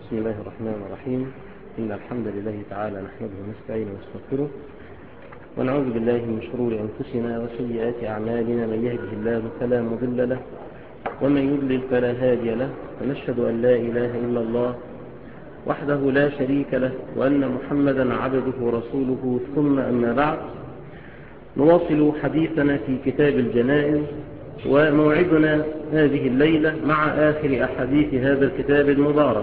بسم الله الرحمن الرحيم. إن الحمد لله تعالى نحمده ونستعينه ونستغفره ونعوذ بالله من شرور أنفسنا وسيئات أعمالنا. من يهده الله فلا مضل له ومن يضلل فلا هادي له، ونشهد أن لا إله إلا الله وحده لا شريك له، وأن محمدا عبده ورسوله. ثم أما بعد، نواصل حديثنا في كتاب الجنائز، وموعدنا هذه الليلة مع آخر أحاديث هذا الكتاب المبارك.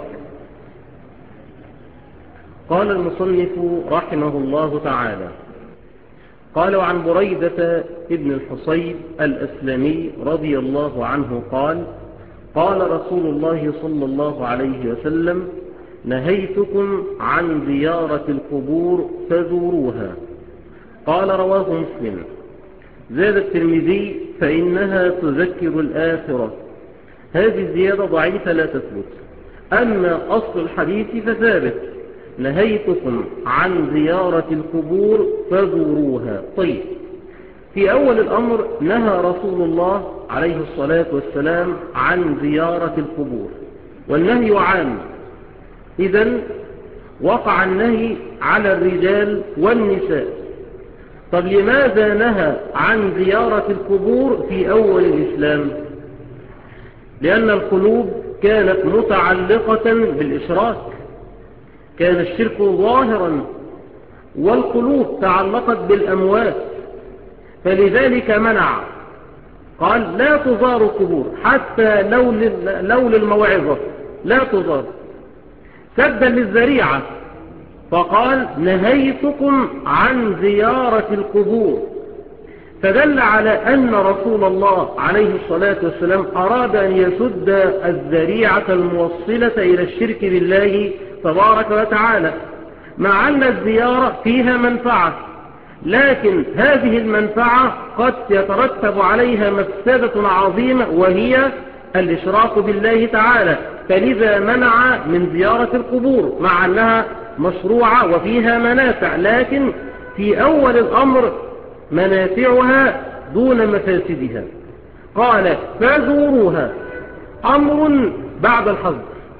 قال المصنف رحمه الله تعالى: قال: وعن بريدة ابن الحصيب الأسلمي رضي الله عنه قال: قال رسول الله صلى الله عليه وسلم: نهيتكم عن زيارة القبور فزوروها. قال: رواه مسلم. زاد الترمذي: فإنها تذكر الآخرة. هذه الزيادة ضعيفة لا تثبت، أما أصل الحديث فثابت: نهيتكم عن زيارة القبور فزوروها. طيب، في أول الأمر نهى رسول الله عليه الصلاة والسلام عن زيارة القبور، والنهي عام، إذن وقع النهي على الرجال والنساء. طب لماذا نهى عن زيارة القبور في أول الإسلام؟ لأن القلوب كانت متعلقة بالإشراك، كان الشرك ظاهرا، والقلوب تعلقت بالأموات، فلذلك منع، قال: لا تزار القبور حتى لو للموعظة لا تزار، سدا للذريعة، فقال: نهيتكم عن زيارة القبور. فدل على أن رسول الله عليه الصلاة والسلام أراد أن يسد الذريعة الموصلة إلى الشرك بالله تبارك وتعالى، مع أن الزيارة فيها منفعة، لكن هذه المنفعة قد يترتب عليها مفسدة عظيمة، وهي الإشراك بالله تعالى، فلذا منع من زيارة القبور، مع أنها مشروعة وفيها منافع، لكن في أول الأمر منافعها دون مفاسدها. قال: فزوروها، أمر بعد الحظر،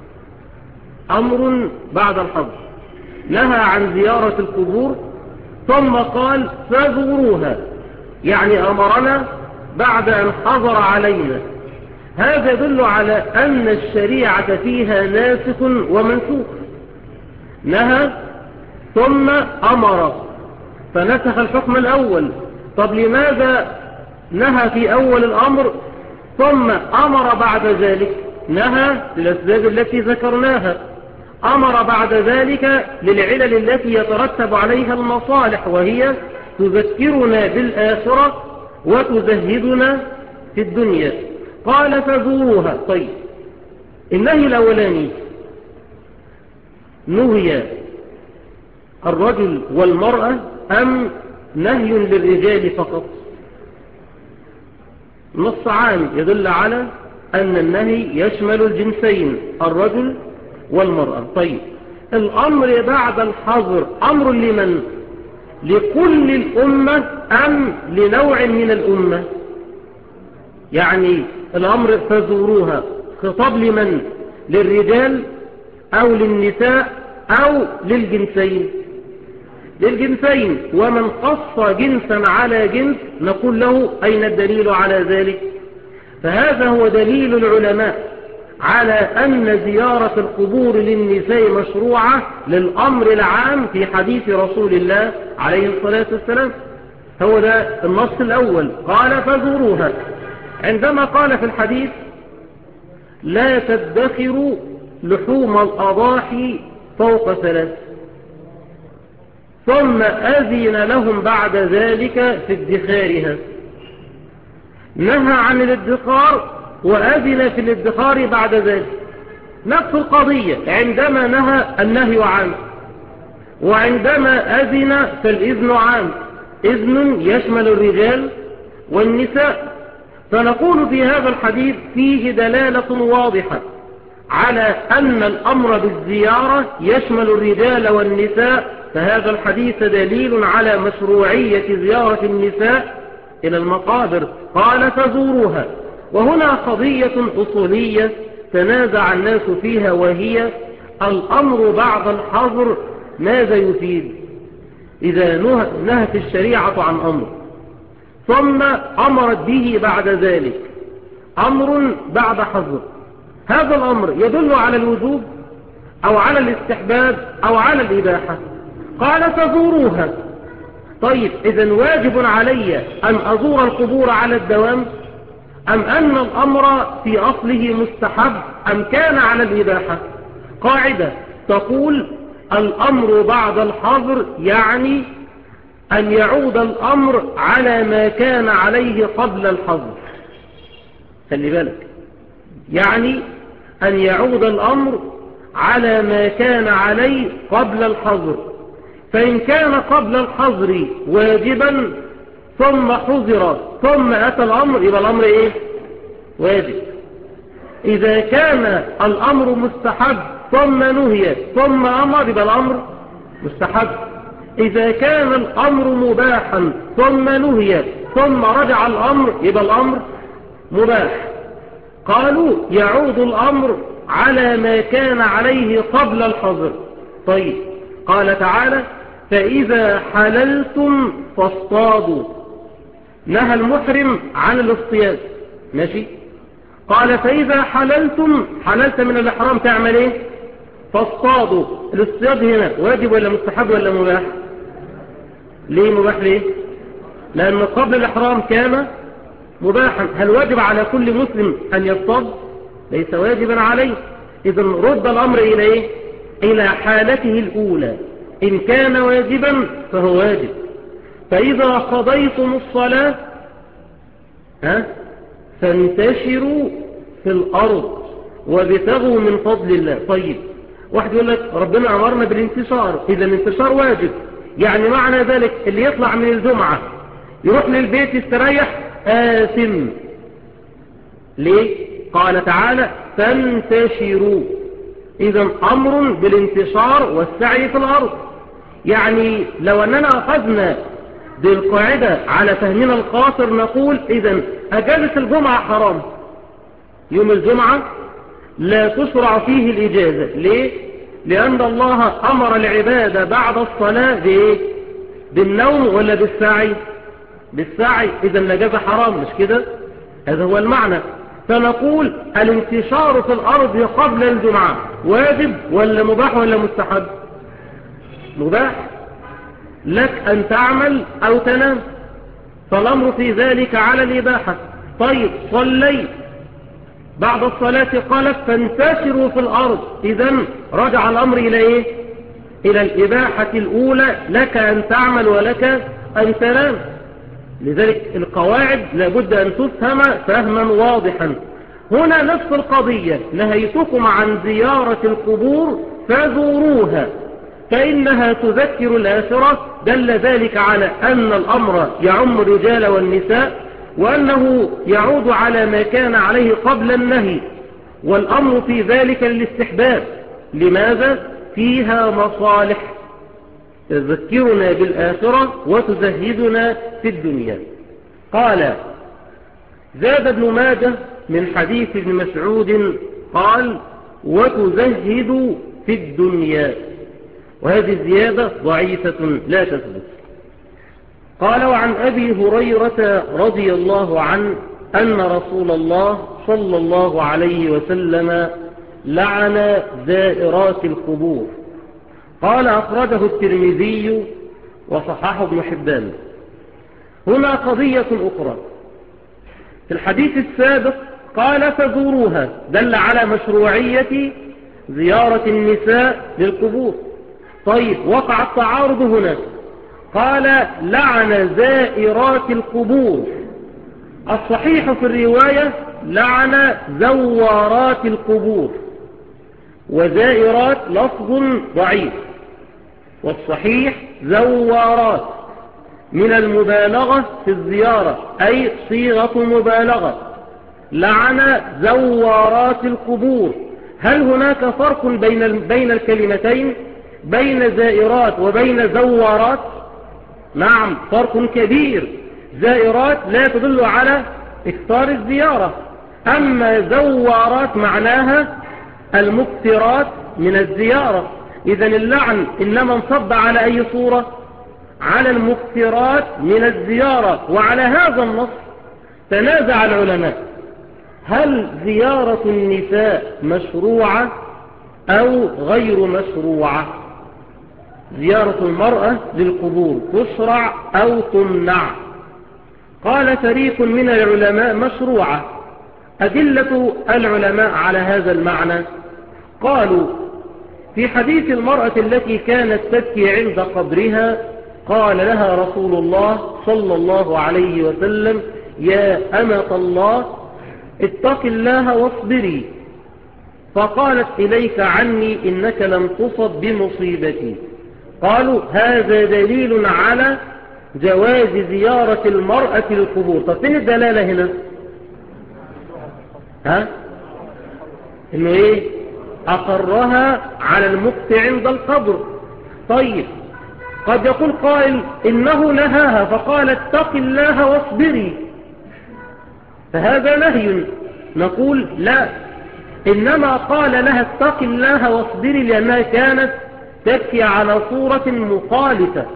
أمر بعد الحظر، نهى عن زيارة القبور ثم قال: فزوروها، يعني أمرنا بعد أن حظر علينا. هذا يدل على أن الشريعة فيها ناسخ ومنسوخ، نهى ثم أمر فنسخ الحكم الأول. طب لماذا نهى في أول الأمر ثم أمر بعد ذلك؟ نهى للأسباب التي ذكرناها، أمر بعد ذلك للعلل التي يترتب عليها المصالح، وهي تذكرنا بالآخرة وتزهدنا في الدنيا. قال: فزوروها. طيب، النهي الأولاني نهي الرجل والمرأة أم نهي للرجال فقط؟ نص عام يدل على أن النهي يشمل الجنسين، الرجل والمرأة. طيب، الأمر بعد الحظر أمر لمن؟ لكل الأمة أم لنوع من الأمة؟ يعني الأمر فزوروها خطاب لمن؟ للرجال أو للنساء أو للجنسين؟ للجنسين. ومن قص جنسا على جنس نقول له: أين الدليل على ذلك؟ فهذا هو دليل العلماء على أن زيارة القبور للنساء مشروعة للأمر العام في حديث رسول الله عليه الصلاة والسلام. هو ده النص الأول، قال: فزوروها. عندما قال في الحديث: لا تدخروا لحوم الأضاحي فوق 3، ثم أذن لهم بعد ذلك في ادخارها، نهى عن الادخار وأذن في الادخار بعد ذلك. نفس القضية، عندما نهى النهي عام، وعندما أذن فالإذن عام، إذن يشمل الرجال والنساء. فنقول في هذا الحديث فيه دلالة واضحة على أن الأمر بالزيارة يشمل الرجال والنساء، فهذا الحديث دليل على مشروعية زيارة النساء إلى المقابر. قال: فزوروها. وهنا قضية أصولية تنازع الناس فيها، وهي الأمر بعد الحظر ماذا يفيد؟ إذا نهت الشريعة عن أمر ثم أمرت به بعد ذلك أمر بعد حظر، هذا الأمر يدل على الوجوب أو على الاستحباب أو على الإباحة. قال فزوروها. طيب إذن واجب علي أن أزور القبور على الدوام، أم أن الأمر في أصله مستحب، أم كان على الإباحة؟ قاعدة تقول الأمر بعد الحظر يعني أن يعود الأمر على ما كان عليه قبل الحظر. خلي بالك، يعني أن يعود الأمر على ما كان عليه قبل الحظر. فإن كان قبل الحظر واجبا ثم حظر ثم أتى الأمر يبقى الأمر إيه؟ واجب. إذا كان الأمر مستحب ثم نهي ثم أمر يبقى الأمر مستحب. إذا كان الأمر مباحا ثم نهي ثم رجع الأمر يبقى الأمر مباح. قالوا يعود الأمر على ما كان عليه قبل الحظر. طيب قال تعالى فإذا حللتم فاصطادوا، نهى المحرم عن الاصطياد، ماشي. قال فإذا حللتم، حللت من الإحرام تعمل ايه؟ فاصطادوا. الاصطياد هنا واجب ولا مستحب ولا مباح؟ ليه مباح؟ ليه؟ لأن قبل الإحرام كان مباحا. هل واجب على كل مسلم أن يصطاد؟ ليس واجبا عليه. إذن رد الأمر إلى إيه؟ إلى حالته الأولى. إن كان واجبا فهو واجب. فإذا قضيتم الصلاة فانتشروا في الأرض وابتغوا من فضل الله. طيب واحد يقول لك ربنا أمرنا بالانتشار، إذا الانتشار واجب، يعني معنى ذلك اللي يطلع من الجمعة يروح للبيت يستريح آثم. ليه؟ قال تعالى فانتشروا. إذا أمر بالانتشار والسعي في الأرض. يعني لو أننا أخذنا بالقاعدة على فهمنا القاصر نقول إذا أجازة الجمعة حرام، يوم الجمعة لا تشرع فيه الإجازة. ليه؟ لأن الله أمر العبادة بعد الصلاة بإيه؟ بالنوم ولا بالسعي؟ بالسعي. إذا الإجازة حرام، مش كده؟ هذا هو المعنى. فنقول الانتشار في الأرض قبل الجمعة واجب ولا مباح ولا مستحب؟ مباح، لك أن تعمل أو تنام، فالأمر في ذلك على الإباحة. طيب صليت بعد الصلاة قالت فانتشروا في الأرض، إذن رجع الأمر إلى إيه؟ إلى الإباحة الأولى، لك أن تعمل ولك أن تنام. لذلك القواعد لابد أن تفهم فهما واضحا. هنا نفس القضية، نهيتكم عن زيارة القبور فزوروها فإنها تذكر الآخرة. دل ذلك على أن الأمر يعم الرجال والنساء، وأنه يعود على ما كان عليه قبل النهي، والأمر في ذلك للاستحباب. لماذا؟ فيها مصالح تذكرنا بالآخرة وتزهدنا في الدنيا. قال زاد ابن ماجه من حديث ابن مسعود قال وتزهد في الدنيا، وهذه الزيادة ضعيفة لا تثبت. قال وعن أبي هريرة رضي الله عنه أن رسول الله صلى الله عليه وسلم لعن زائرات القبور. قال أخرجه الترمذي وصححه ابن حبان. هنا قضية أخرى. في الحديث السابق قال فزوروها، دل على مشروعية زيارة النساء للقبور. طيب وقع التعارض هنا، قال لعن زائرات القبور. الصحيح في الرواية لعن زوارات القبور، وزائرات لفظ ضعيف، والصحيح زوارات من المبالغة في الزيارة، أي صيغة مبالغة. لعن زوارات القبور. هل هناك فرق بين الكلمتين، بين زائرات وبين زوارات؟ نعم فرق كبير. زائرات لا تدل على إكثار الزيارة، أما زوارات معناها المكثرات من الزيارة. إذن اللعن إنما انصب على أي صورة؟ على المكثرات من الزيارة. وعلى هذا النص تنازع العلماء، هل زيارة النساء مشروعة أو غير مشروعة؟ زيارة المرأة للقبور تشرع أو تمنع؟ قال فريق من العلماء مشروعة. أدلة العلماء على هذا المعنى: قالوا في حديث المرأة التي كانت تبكي عند قبرها قال لها رسول الله صلى الله عليه وسلم: يا أمة الله اتق الله واصبري. فقالت: إليك عني إنك لم تصب بمصيبتي. قالوا هذا دليل على جواز زيارة المرأة للقبور. طب فين الدلالة هنا؟ إنه إيه؟ أقرها على المكت عند القبر. طيب قد يقول قائل إنه نهاها فقال اتق الله واصبري، فهذا نهي. نقول لا، إنما قال لها اتق الله واصبري لأنها كانت تبكي على صورة مخالفة،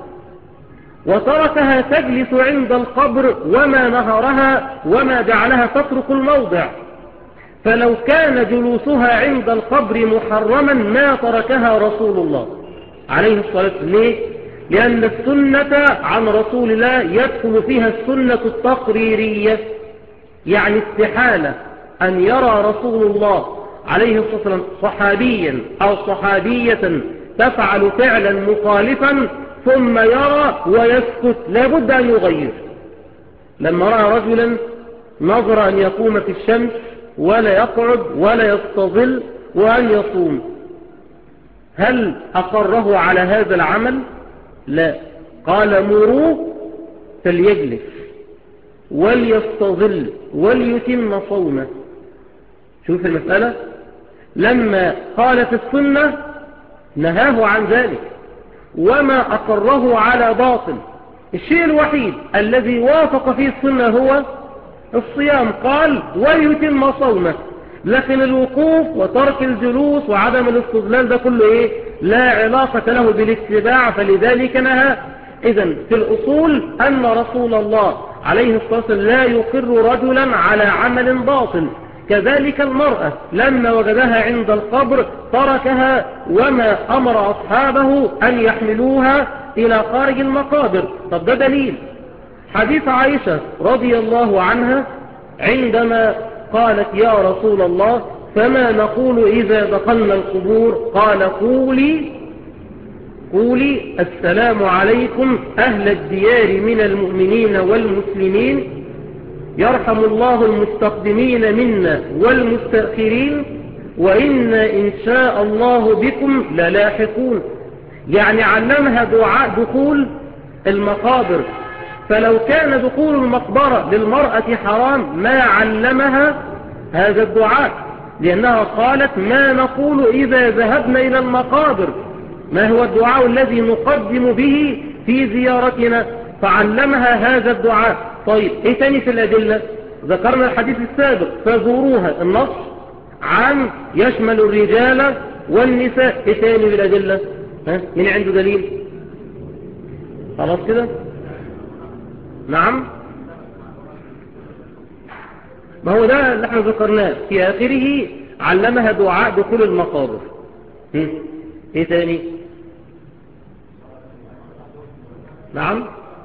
وتركها تجلس عند القبر وما نهرها وما جعلها تترك الموضع. فلو كان جلوسها عند القبر محرما ما تركها رسول الله عليه الصلاة والسلام. ليه؟ لأن السنة عن رسول الله يدخل فيها السنة التقريرية، يعني استحالة أن يرى رسول الله عليه الصلاة والسلام صحابيا أو صحابية تفعل فعلا مخالفا ثم يرى ويسكت، لابد أن يغير. لما رأى رجلا نظر أن يقوم في الشمس ولا يقعد ولا يستظل وأن يصوم، هل أقره على هذا العمل؟ لا، قال مروه فليجلس وليستظل وليتم صومه. شوف المسألة، لما قالت السنة نهاه عن ذلك وما أقره على باطل. الشيء الوحيد الذي وافق فيه السنة هو الصيام، قال وليتم صومه. لكن الوقوف وترك الجلوس وعدم الاستظلال ده كله ايه؟ لا علاقة له بالاتباع، فلذلك نهى. إذن في الأصول أن رسول الله عليه الصلاة والسلام لا يقر رجلا على عمل باطل. كذلك المرأة لما وجدها عند القبر تركها وما أمر أصحابه أن يحملوها إلى خارج المقابر. طب ده دليل حديث عائشة رضي الله عنها عندما قالت يا رسول الله فما نقول إذا دخلنا القبور؟ قال قولي السلام عليكم أهل الديار من المؤمنين والمسلمين، يرحم الله المستقدمين منا والمستأخرين، وإنا إن شاء الله بكم للاحقون. يعني علمها دعاء دخول المقابر، فلو كان دخول المقبرة للمرأة حرام ما علمها هذا الدعاء، لأنها قالت ما نقول إذا ذهبنا إلى المقابر، ما هو الدعاء الذي نقدم به في زيارتنا، فعلمها هذا الدعاء. طيب ايه تاني في الأدلة؟ ذكرنا الحديث السابق فزوروها، النص عام يشمل الرجال والنساء. ايه تاني في الأدلة؟ مين عنده دليل؟ خلاص كده. نعم، ما هو ده اللي احنا ذكرناه في آخره، علمها دعاء دخول المقابر. ايه تاني؟ نعم،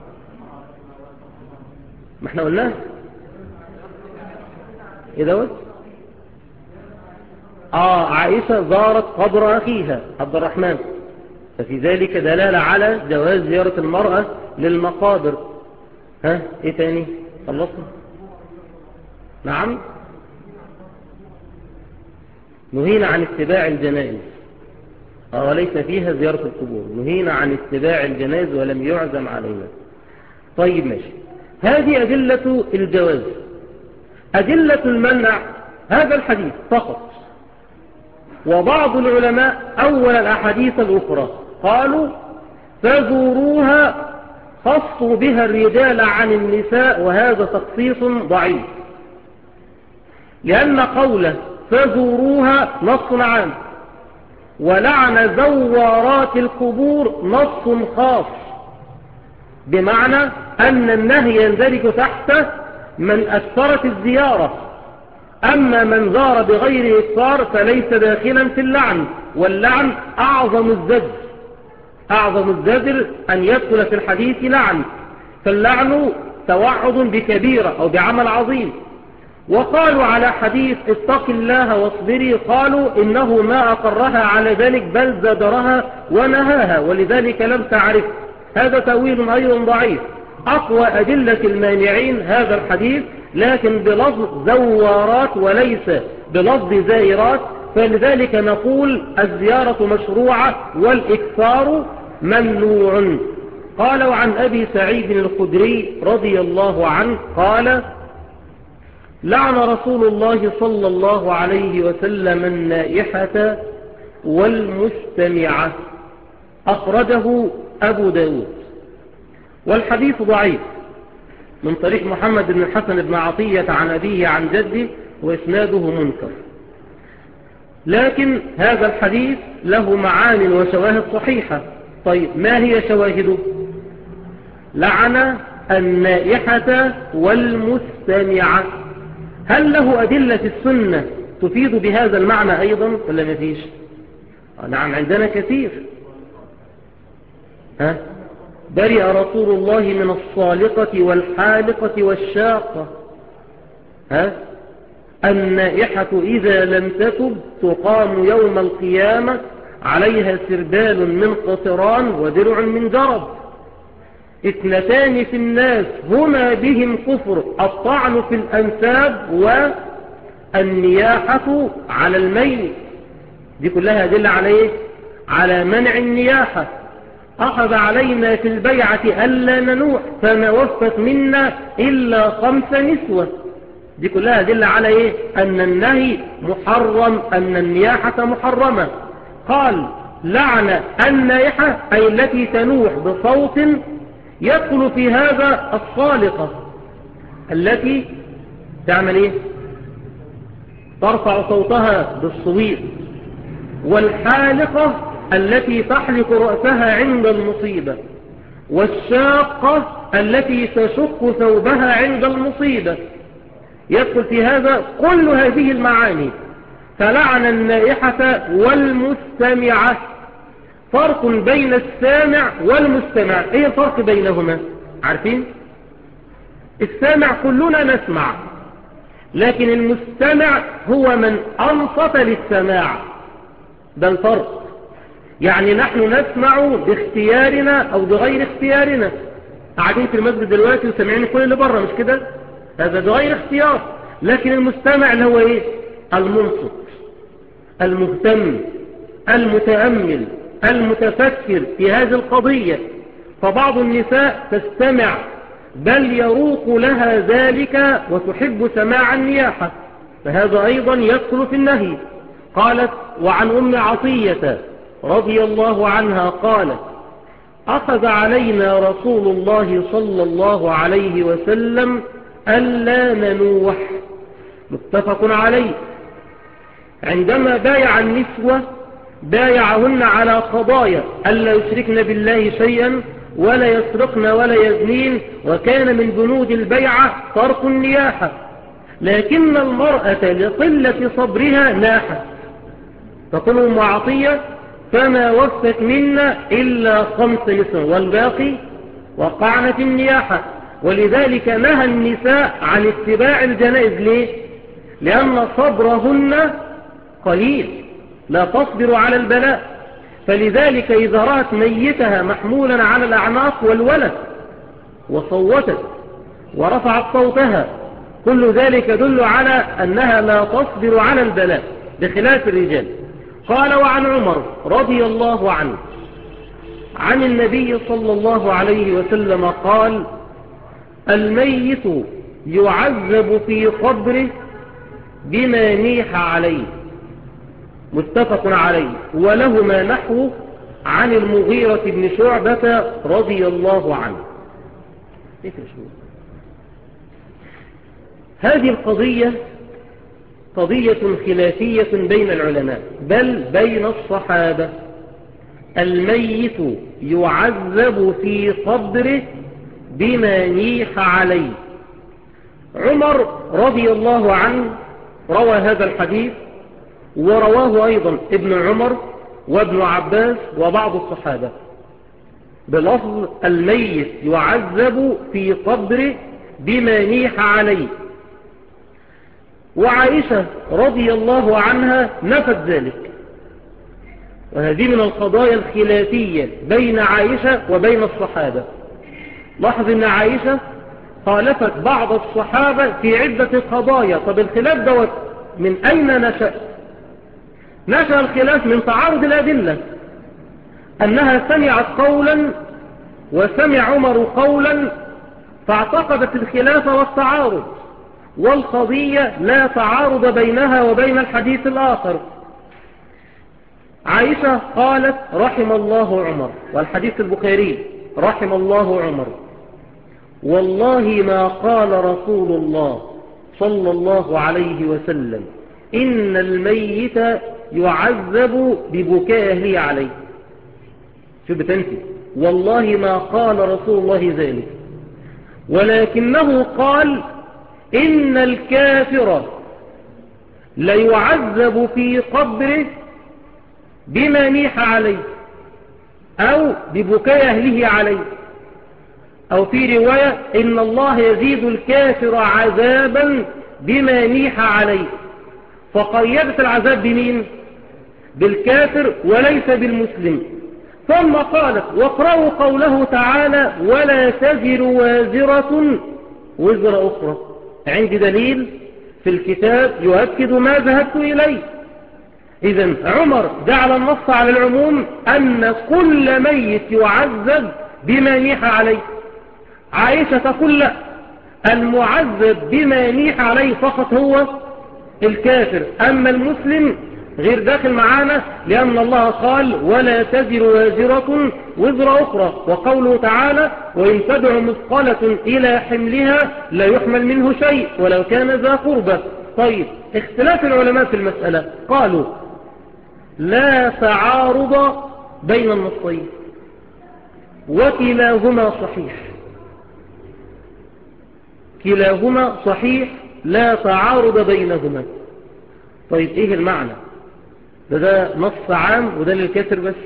ما احنا قلناه. ايه دوت؟ عائشة زارت قبر أخيها عبد الرحمن، ففي ذلك دلالة على جواز زيارة المرأة للمقابر. ايه تاني؟ خلصنا. نعم، نهينا عن اتباع الجنائز، وليس فيها زيارة القبور. نهينا عن اتباع الجنائز ولم يعزم علينا. طيب ماشي، هذه أدلة الجواز. أدلة المنع هذا الحديث فقط، وبعض العلماء أول الأحاديث الأخرى قالوا فزوروها، خصوا بها الرجال عن النساء، وهذا تخصيص ضعيف، لأن قوله فزوروها نص عام، ولعن زوارات القبور نص خاص، بمعنى أن النهي يندرج تحت من أكثرت الزيارة، أما من زار بغير إكثار فليس داخلا في اللعن. واللعن أعظم الزجر أن يدخل في الحديث لعن، فاللعن توعد بكبيرة أو بعمل عظيم. وقالوا على حديث اتق الله واصبري، قالوا إنه ما أقرها على ذلك بل زجرها ونهاها، ولذلك لم تعرف. هذا تأويل أيضا ضعيف. أقوى أدلة المانعين هذا الحديث، لكن بلفظ زوارات وليس بلفظ زائرات، فلذلك نقول الزيارة مشروعة والإكثار ممنوع. قالوا عن أبي سعيد الخدري رضي الله عنه قال لعن رسول الله صلى الله عليه وسلم النائحة والمستمعة، أخرجه أبو داود. والحديث ضعيف من طريق محمد بن الحسن بن عطية عن أبيه عن جده، وإسناده منكر. لكن هذا الحديث له معان وشواهد صحيحة. طيب ما هي شواهده؟ لعن النائحة والمستمعة، هل له أدلة السنة تفيد بهذا المعنى أيضا ولا ما فيش؟ نعم عندنا كثير. برئ رسول الله من الصالقة والحالقة والشاقة. النائحة إذا لم تتب تقام يوم القيامة عليها سربال من قطران ودرع من جرب. اثنتان في الناس هما بهم كفر، الطعن في الأنساب والنياحة على الميت. دي كلها أدلة على إيه؟ على منع النياحة. أخذ علينا في البيعة ألا ننوح فما وفت منا إلا 5 نسوة. دي كلها أدلة على إيه؟ أن النهي محرم، أن النياحة محرمة. قال لعن النائحة أي التي تنوح بصوت، يدخل في هذا الصالقة التي تعمل إيه؟ ترفع صوتها بالصويت، والحالقة التي تحلق رأسها عند المصيبة، والشاقة التي تشق ثوبها عند المصيبة. يدخل في هذا كل هذه المعاني. فلعن النائحة والمستمعة. فرق بين السامع والمستمع، ايه الفرق بينهما؟ عارفين؟ السامع كلنا نسمع، لكن المستمع هو من أنصت للسماع. ده الفرق. يعني نحن نسمع باختيارنا أو بغير اختيارنا. قاعدين في المسجد دلوقتي وسامعين كل اللي بره، مش كده؟ هذا بغير اختيار. لكن المستمع اللي هو ايه؟ المنصت، المهتم، المتأمل، المتفكر في هذه القضية. فبعض النساء تستمع بل يروق لها ذلك وتحب سماع النياحة، فهذا أيضا يدخل في النهي. قالت وعن أم عطية رضي الله عنها قالت أخذ علينا رسول الله صلى الله عليه وسلم ألا ننوح، متفق عليه. عندما بايع النسوة بايعهن على قضايا ألا يشركن بالله شيئا ولا يسرقن ولا يزنين، وكان من بنود البيعة ترك النياحة. لكن المرأة لقلة صبرها ناحت، تقول أم عطية فما وفت منا إلا 5 نسوة والباقي وقعن في النياحة. ولذلك نهى النساء عن اتباع الجنائز. ليه؟ لأن صبرهن قليل، لا تصبر على البلاء. فلذلك إذا رأت ميتها محمولا على الأعناق والولد وصوتت ورفعت صوتها، كل ذلك يدل على أنها لا تصبر على البلاء بخلاف الرجال. قال وعن عمر رضي الله عنه عن النبي صلى الله عليه وسلم قال الميت يعذب في قبره بما نيح عليه، متفق عليه. ولهما نحو عن المغيرة بن شعبة رضي الله عنه. هذه القضية قضية خلافية بين العلماء بل بين الصحابة. الميت يعذب في قبره بما نيح عليه. عمر رضي الله عنه روى هذا الحديث، ورواه أيضا ابن عمر وابن عباس وبعض الصحابة بلفظ الميت يعذب في قبره بما نيح عليه. وعائشة رضي الله عنها نفت ذلك، وهذه من القضايا الخلافية بين عائشة وبين الصحابة. لاحظ ان عائشة خالفت بعض الصحابة في عدة قضايا. طب الخلاف دوت من أين نشأ؟ نشأ الخلاف من تعارض الأدلة، أنها سمعت قولا وسمع عمر قولا فاعتقدت الخلاف والتعارض، والقضية لا تعارض بينها وبين الحديث الآخر. عائشة قالت رحم الله عمر، والحديث البخاري رحم الله عمر، والله ما قال رسول الله صلى الله عليه وسلم إن الميت يعذب ببكاء أهله عليه. شو بتنسي؟ والله ما قال رسول الله ذلك، ولكنه قال إن الكافر ليعذب في قبره بما نيح عليه أو ببكاء أهله عليه، أو في رواية إن الله يزيد الكافر عذابا بما نيح عليه، فقيدت العذاب بمين؟ بالكافر وليس بالمسلم. ثم قالت واقرأوا قوله تعالى ولا تزر وازرة وزر أخرى. عندي دليل في الكتاب يؤكد ما ذهبت إليه. إذن عمر جعل النص على العموم أن كل ميت يعذب بما نيح عليه. عائشة تقول لا، المعذب بما نيح عليه فقط هو الكافر، أما المسلم غير داخل معانا، لأن الله قال ولا تزر وازرة وزر أخرى، وقوله تعالى وإن تدع مثقلة إلى حملها لا يحمل منه شيء ولو كان ذا قربة. طيب اختلاف العلماء في المسألة، قالوا لا تعارض بين النصين وكلاهما صحيح، كلاهما صحيح لا تعارض بينهما. طيب ايه المعنى؟ ده نص عام وده للكافر بس.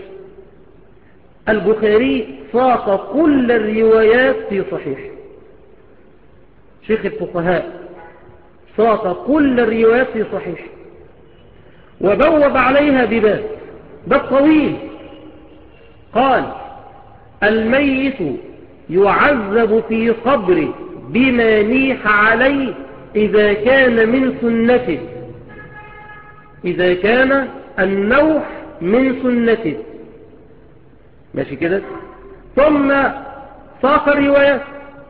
البخاري ساق كل الروايات في صحيح، شيخ الفقهاء ساق كل الروايات في صحيح، وبوب عليها باب طويل، قال الميت يعذب في قبره بما نيح عليه إذا كان من سنته، إذا كان النوح من سنته، ماشي كده. ثم ساق الروايات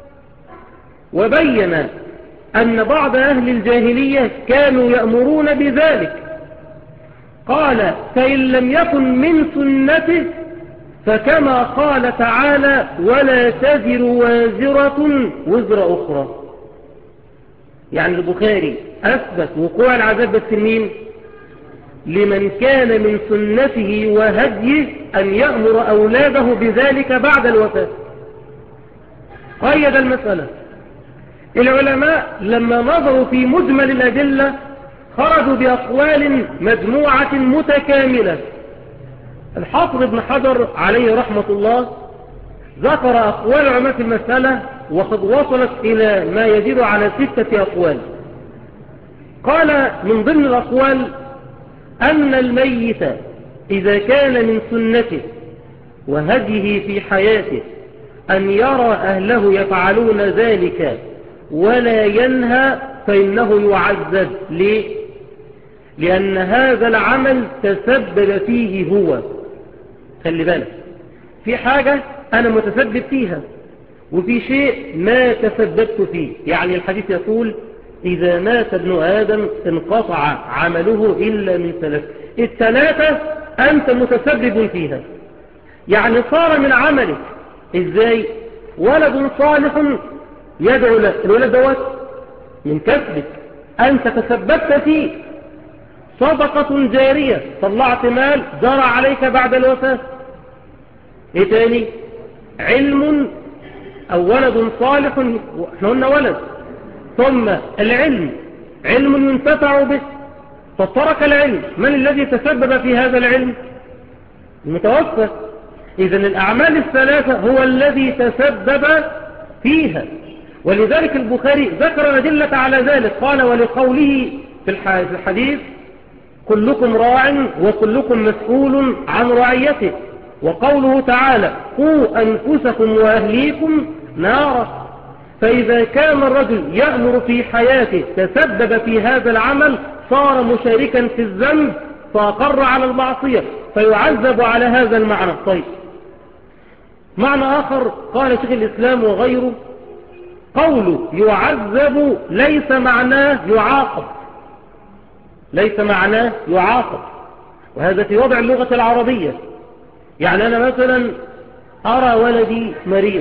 وبين أن بعض أهل الجاهلية كانوا يأمرون بذلك، قال فإن لم يكن من سنته فكما قال تعالى ولا تزر وازرة وزر أخرى. يعني البخاري أثبت وقوع العذاب بس مين؟ لمن كان من سنته وهديه أن يأمر أولاده بذلك بعد الوفاة. قيد المسألة. العلماء لما نظروا في مجمل الأدلة خرجوا بأقوال مجموعة متكاملة. الحافظ ابن حجر عليه رحمة الله ذكر أقوال علماء في المسألة وقد وصلت إلى ما يزيد على 6 أقوال. قال من ضمن الأقوال أن الميت إذا كان من سنته وهديه في حياته أن يرى أهله يفعلون ذلك ولا ينهى فإنه يعذب. ليه؟ لأن هذا العمل تسبب فيه هو. خلي بالك، في حاجة أنا متسبب فيها وفي شيء ما تسببت فيه. يعني الحديث يقول إذا مات ابن آدم انقطع عمله إلا من 3. ال3 أنت متسبب فيها، يعني صار من عملك. إزاي؟ ولد صالح يدعو لك، الولد دوت من كسبك، أنت تسببت فيه، صدقة جارية، طلعت مال جرى عليك بعد الوفاة. ايه تاني؟ علم او ولد صالح، احنا قلنا ولد، ثم العلم، علم ينتفع به، فترك العلم، من الذي تسبب في هذا العلم؟ المتوفى. إذن الأعمال الثلاثة هو الذي تسبب فيها. ولذلك البخاري ذكر الأدلة على ذلك، قال ولقوله في الحديث كلكم راع وكلكم مسؤول عن رعيته، وقوله تعالى قوا أنفسكم وأهليكم نارا. فإذا كان الرجل يأمر في حياته تسبب في هذا العمل صار مشاركا في الذنب فأقر على المعصية فيعذب على هذا المعنى. طيب، معنى آخر قال شيخ الإسلام وغيره، قوله يعذب ليس معناه يعاقب، ليس معناه يعاقب، وهذا في وضع اللغة العربية. يعني أنا مثلا أرى ولدي مريض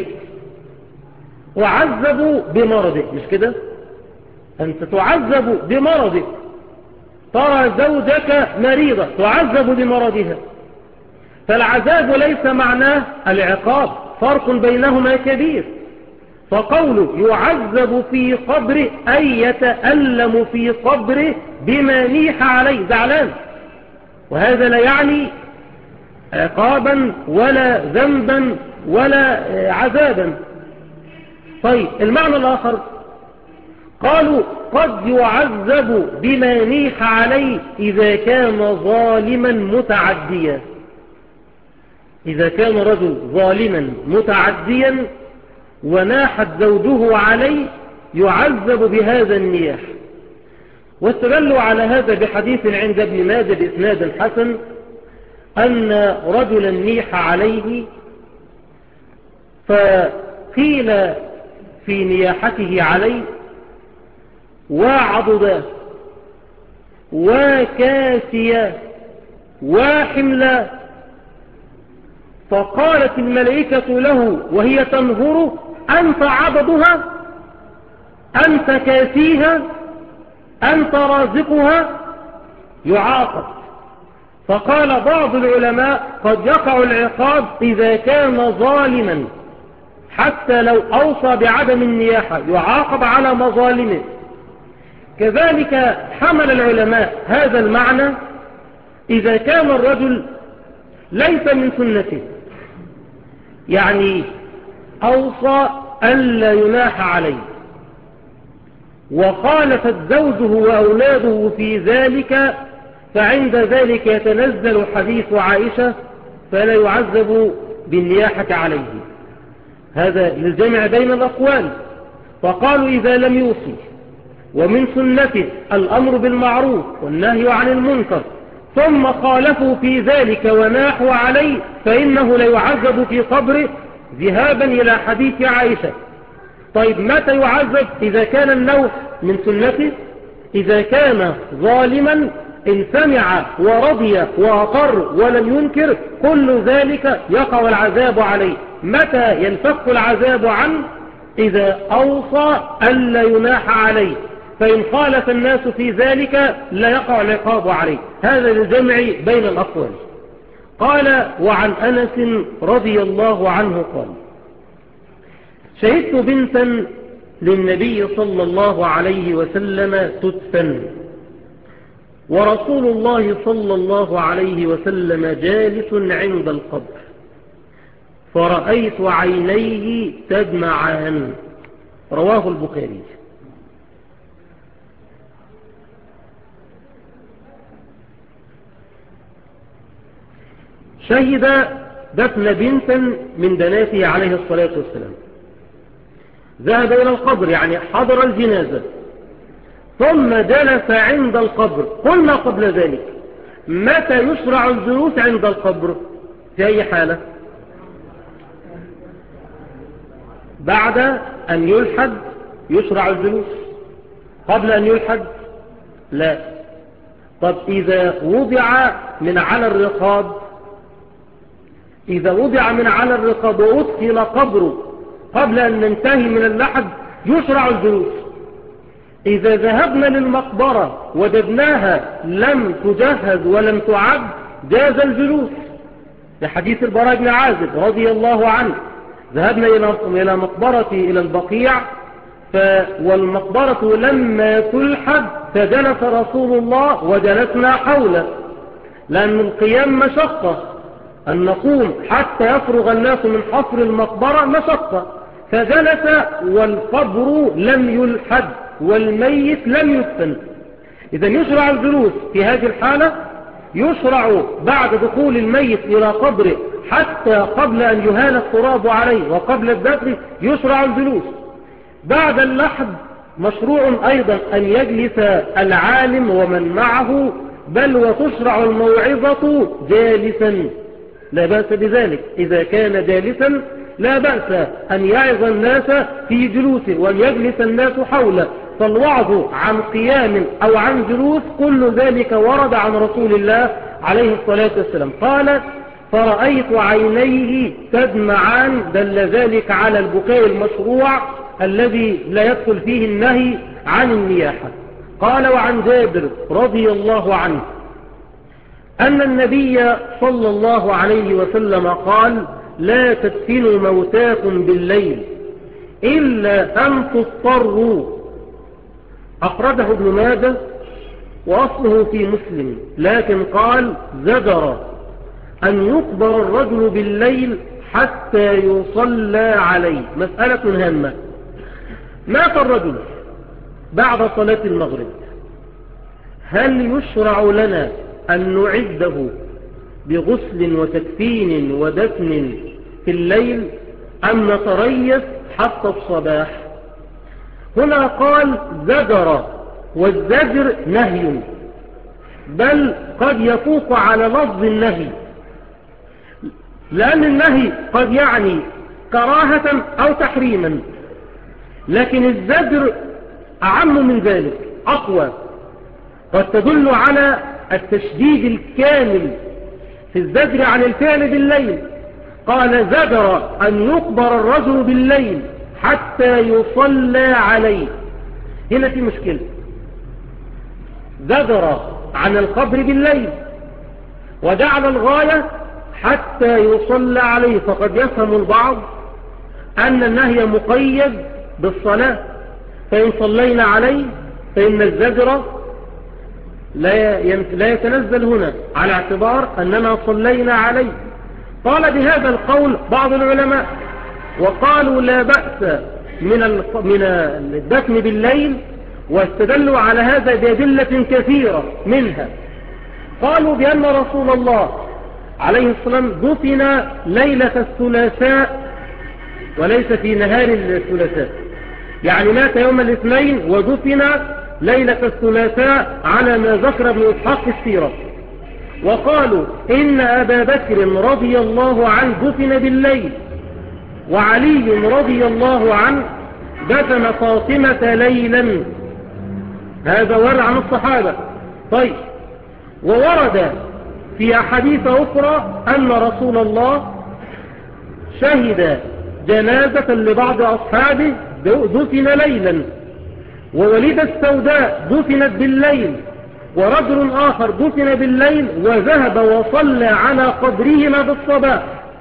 وعذب بمرضه، مش كده؟ أنت تعذب بمرضه. ترى زوجك مريضة تعذب بمرضها، فالعذاب ليس معناه العقاب، فرق بينهما كبير. فقوله يعذب في قبره أي يتألم في قبره بما نيح عليه، زعلان، وهذا لا يعني عقابا ولا ذنبا ولا عذابا. طيب، المعنى الآخر قالوا قد يعذب بما نيح عليه إذا كان ظالما متعديا. إذا كان رجل ظالما متعديا وناحت زوجه عليه يعذب بهذا النياح. واستدلوا على هذا بحديث عند ابن ماجه بإسناد حسن أن رجلا نيح عليه فقيل في نياحته عليه وعضدا وكاسيا وحملا، فقالت الملائكة له وهي تنظر أنت عضدها، أنت كاسيها، أنت رازقها، يعاقب. فقال بعض العلماء قد يقع العقاب إذا كان ظالما حتى لو أوصى بعدم النياحة يعاقب على مظالمه. كذلك حمل العلماء هذا المعنى إذا كان الرجل ليس من سنته، يعني أوصى ألا يناح عليه وخالفت زوجه وأولاده في ذلك، فعند ذلك يتنزل حديث عائشة فلا يعذب بالنياحة عليه. هذا للجمع بين الأقوال. فقالوا إذا لم يوصي ومن سنته الأمر بالمعروف والنهي عن المنكر ثم خالفوا في ذلك وناحوا عليه فإنه لا يعذب في قبره، ذهابا إلى حديث عائشة. طيب، متى يعذب؟ إذا كان النوح من سنته، إذا كان ظالما إن سمع ورضي وأقر ولم ينكر كل ذلك يقع العذاب عليه. متى ينفك العذاب عنه؟ إذا أوصى ألا يناح عليه، فإن خالف الناس في ذلك لا يقع العقاب عليه. هذا للجمع بين الأقوال. قال وعن أنس رضي الله عنه قال شهدت بنتا للنبي صلى الله عليه وسلم تدفن ورسول الله صلى الله عليه وسلم جالس عند القبر، فرأيت عينيه تدمعان. رواه البخاري. شهد دفن بنتا من بناته عليه الصلاة والسلام، ذهب إلى القبر يعني حضر الجنازة ثم جلس عند القبر. قلنا قبل ذلك متى يشرع الجلوس عند القبر؟ في أي حالة؟ بعد أن يلحد يشرع الجلوس، قبل أن يلحد لا. طب إذا وضع من على الرقاب، إذا وضع من على الرقاب وأدخل قبره قبل أن ننتهي من اللحد يشرع الجلوس. إذا ذهبنا للمقبرة وجدناها لم تجهز ولم تعد جاز الجلوس، لحديث البراء بن عازب رضي الله عنه. ذهبنا إلى مقبرة إلى البقيع والمقبرة لما تلحد فجلس رسول الله وجلسنا حوله، لأن القيام مشقة، أن نقوم حتى يفرغ الناس من حفر المقبرة مشقة، فجلس والقبر لم يلحد والميت لم يدفن. إذن يشرع الجلوس في هذه الحالة، يشرع بعد دخول الميت إلى قبره حتى قبل أن يهال التراب عليه وقبل الدفن يشرع الجلوس. بعد اللحد مشروع أيضا أن يجلس العالم ومن معه، بل وتشرع الموعظة جالسا، لا بأس بذلك. إذا كان جالسا لا بأس أن يعظ الناس في جلوسه وأن يجلس الناس حوله. فالوعظ عن قيام أو عن جلوس كل ذلك ورد عن رسول الله عليه الصلاة والسلام. قال: فرأيت عينيه تدمعان، دل ذلك على البكاء المشروع الذي لا يدخل فيه النهي عن النياحة. قال: وعن جابر رضي الله عنه أن النبي صلى الله عليه وسلم قال: لا تدفنوا موتاكم بالليل إلا أن تضطروا. أخرجه ابن ماجه وأصله في مسلم، لكن قال: زجر أن يقبر الرجل بالليل حتى يصلى عليه. مسألة هامة: مات الرجل بعد صلاة المغرب، هل يشرع لنا أن نعده بغسل وتكفين ودفن في الليل أم نتريث حتى الصباح؟ هنا قال زجر، والزجر نهي، بل قد يفوق على لفظ النهي، لأن النهي قد يعني كراهة أو تحريما، لكن الزجر أعم من ذلك، أقوى، قد تدل على التشديد الكامل في الزجر عن الفعل بالليل. قال: زجر أن يقبر الرجل بالليل حتى يصلى عليه. هنا في مشكلة، زجر عن القبر بالليل وجعل الغاية حتى يصلى عليه، فقد يفهم البعض أن النهي مقيد بالصلاة، فإن صلينا عليه فإن الزجر لا يتنزل هنا على اعتبار أننا صلينا عليه. قال بهذا القول بعض العلماء، وقالوا لا بأس من الدفن بالليل، واستدلوا على هذا بأدلة كثيرة، منها قالوا بأن رسول الله عليه السلام دفن ليلة الثلاثاء وليس في نهار الثلاثاء، يعني مات يوم الاثنين ودفن ليلة الثلاثاء على ما ذكر ابن إسحاق في السيرة. وقالوا إن أبا بكر رضي الله عنه دفن بالليل، وعلي رضي الله عنه دفن فاطمة ليلا. هذا ورد عن الصحابة. طيب، وورد في أحاديث أخرى أن رسول الله شهد جنازة لبعض أصحابه دفن ليلا، ووليدة السوداء دفنت بالليل، ورجل آخر دفن بالليل وذهب وصلى على قبرهما بالصباح.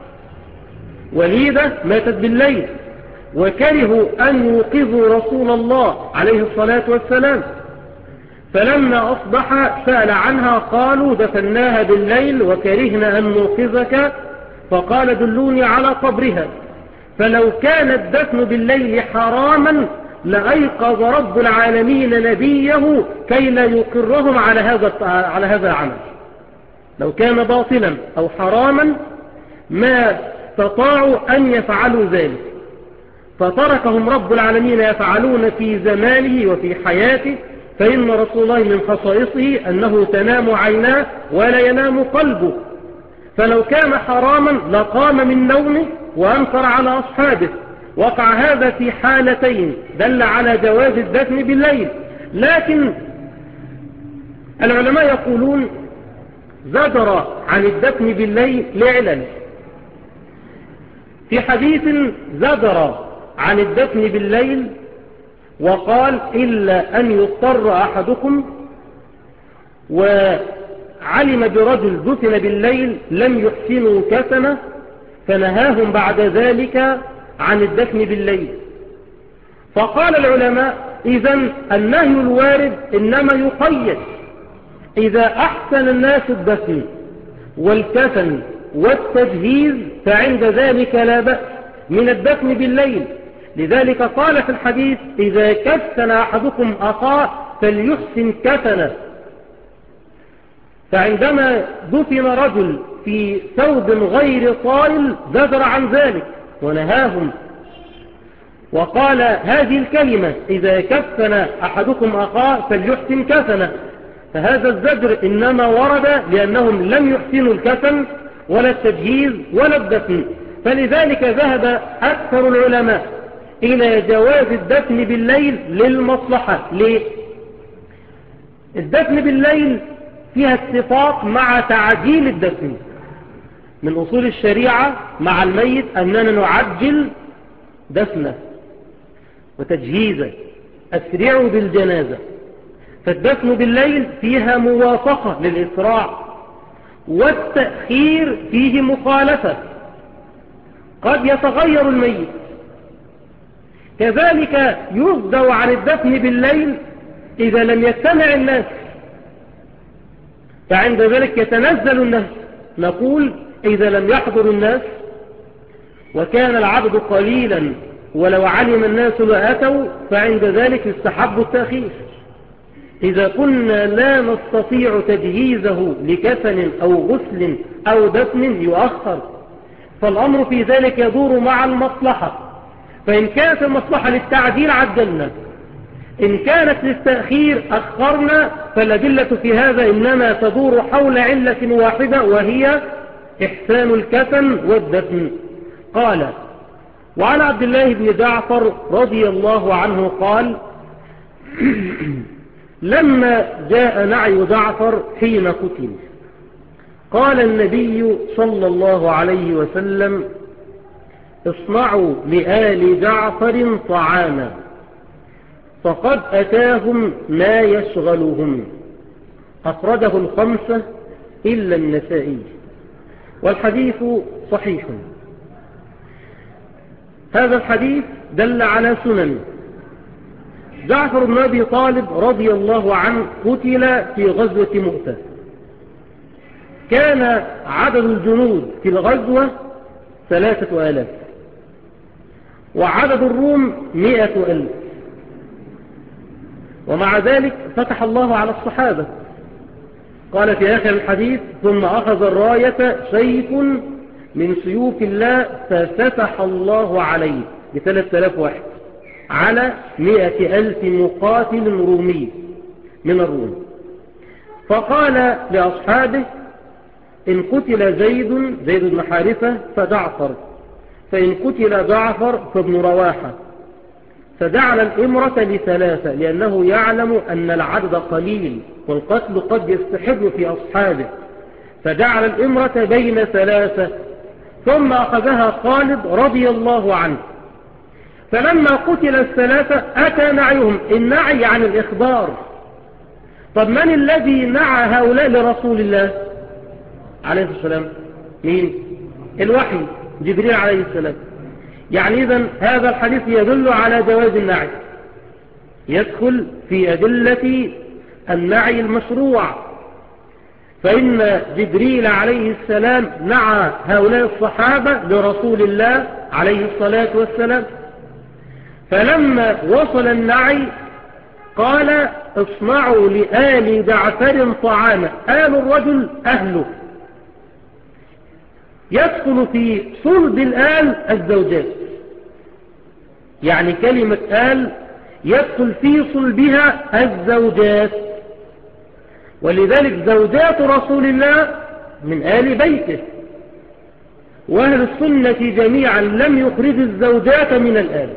وليدة ماتت بالليل وكرهوا أن يوقظوا رسول الله عليه الصلاة والسلام، فلما أصبح سأل عنها، قالوا دفناها بالليل وكرهنا أن نوقظك، فقال دلوني على قبرها. فلو كان الدفن بالليل حراما لأيقظ رب العالمين نبيه كي لا يقرهم على هذا العمل. لو كان باطلا أو حراما ما استطاعوا أن يفعلوا ذلك، فتركهم رب العالمين يفعلون في زمانه وفي حياته. فإن رسول الله من خصائصه أنه تنام عيناه ولا ينام قلبه، فلو كان حراما لقام من نومه وأنكر على أصحابه. وقع هذا في حالتين دل على جواز الدفن بالليل، لكن العلماء يقولون زجر عن الدفن بالليل لعلل. في حديث زجر عن الدفن بالليل وقال إلا أن يضطر أحدكم وعلم برجل دفن بالليل لم يحسنوا كفنه فنهاهم بعد ذلك عن الدفن بالليل. فقال العلماء إذن النهي الوارد إنما يقيد إذا أحسن الناس الدفن والكفن والتجهيز فعند ذلك لا بأس من الدفن بالليل. لذلك قال في الحديث إذا كفن أحدكم أخاه فليحسن كفنه. فعندما دفن رجل في ثوب غير طائل زجر عن ذلك ونهاهم وقال هذه الكلمة إذا كفن أحدكم أخاه فليحسن كفنه. فهذا الزجر إنما ورد لأنهم لم يحسنوا الكفن ولا التجهيز ولا الدفن. فلذلك ذهب أكثر العلماء إلى جواز الدفن بالليل للمصلحة. ليه؟ الدفن بالليل فيها اتفاق مع تعجيل الدفن. من أصول الشريعة مع الميت أننا نعجل دفنه وتجهيزه، أسرعوا بالجنازة. فالدفن بالليل فيها موافقة للإسراع، والتأخير فيه مخالفة، قد يتغير الميت. كذلك يصدر عن الدفن بالليل إذا لم يجتمع الناس، فعند ذلك يتنزل النهي. نقول إذا لم يحضر الناس وكان العدد قليلا ولو علم الناس لأتوا فعند ذلك يستحب التأخير. إذا كنا لا نستطيع تجهيزه لكفن أو غسل أو دفن يؤخر. فالأمر في ذلك يدور مع المصلحة، فإن كانت المصلحة للتعجيل عجلنا، إن كانت للتأخير أخرنا. فالأدلة في هذا إنما تدور حول علة واحدة وهي إحسان الكفن والدفن. قال وعن عبد الله بن جعفر رضي الله عنه قال لما جاء نعي جعفر حين قتل قال النبي صلى الله عليه وسلم اصنعوا لآل جعفر طعاما فقد أتاهم ما يشغلهم. أخرجه الخمسة إلا النسائي، والحديث صحيح. هذا الحديث دل على سنن. جعفر بن أبي طالب رضي الله عنه قتل في غزوة مؤتة. كان عدد الجنود في الغزوة 3000 وعدد الروم 100,000، ومع ذلك فتح الله على الصحابة. قال في آخر الحديث ثم أخذ الراية سيف من سيوف الله ففتح الله عليه ب3000 واحد على 100,000 مقاتل رومي من الروم. فقال لأصحابه إن قتل زيد بن حارثة فجعفر، فإن قتل جعفر فابن رواحة. فجعل الإمرة ل3 لأنه يعلم أن العدد قليل والقتل قد يستحب في أصحابه، فجعل الإمرة بين 3. ثم أخذها خالد رضي الله عنه. فلما قتل 3 أتى نعيهم. النعي عن الإخبار. طب من الذي نعى هؤلاء لرسول الله عليه السلام؟ مين؟ الوحي، جبريل عليه السلام. يعني إذن هذا الحديث يدل على جواز النعي، يدخل في أدلة النعي المشروع. فإن جبريل عليه السلام نعى هؤلاء الصحابة لرسول الله عليه الصلاة والسلام. فلما وصل النعي قال اصنعوا لآل جعفر طعاما. آل الرجل أهله، يدخل في صلب الآل الزوجات. يعني كلمة آل يدخل في صلبها الزوجات، ولذلك زوجات رسول الله من آل بيته. وأهل السنة جميعا لم يخرجوا الزوجات من الآل،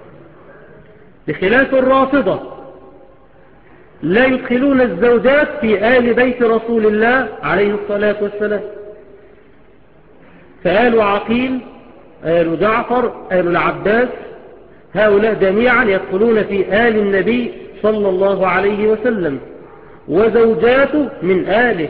بخلاف الرافضة لا يدخلون الزوجات في آل بيت رسول الله عليه الصلاة والسلام. فآل عقيل، آل جعفر، آل العباس، هؤلاء جميعا يدخلون في آل النبي صلى الله عليه وسلم، وزوجاته من آله.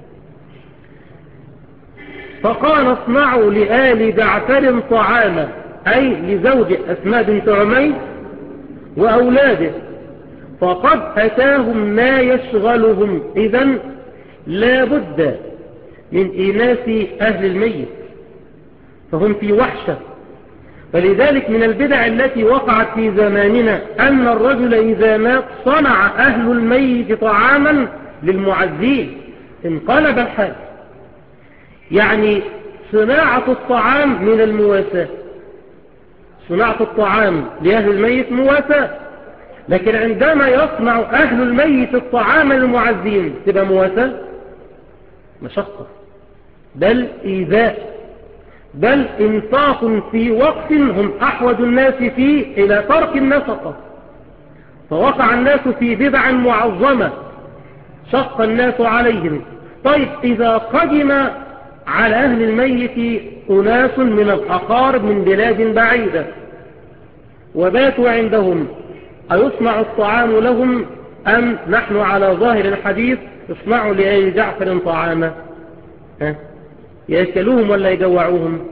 فقال اصنعوا لآل جعفر طعاما، أي لزوج أسماء بنت عميس وأولاده، فقد أتاهم ما يشغلهم. إذن لا بد من إناث أهل الميت، فهم في وحشة. فلذلك من البدع التي وقعت في زماننا أن الرجل إذا مات صنع أهل الميت طعاما للمعزين، انقلب الحال. يعني صناعة الطعام من المواساة، صناعة الطعام لأهل الميت مواساة، لكن عندما يصنع أهل الميت الطعام للمعزين تبقى مواساة؟ مشقة، بل إيذاء، بل إنفاق في وقت هم أحوج الناس فيه إلى ترك النفقة. فوقع الناس في بدع معظمة شق الناس عليهم. طيب إذا قدم على أهل الميت أناس من الأقارب من بلاد بعيدة وباتوا عندهم، أيصنع الطعام لهم أم نحن على ظاهر الحديث اصنعوا لآل جعفر طعاما؟ يأكلوهم ولا يجوعوهم؟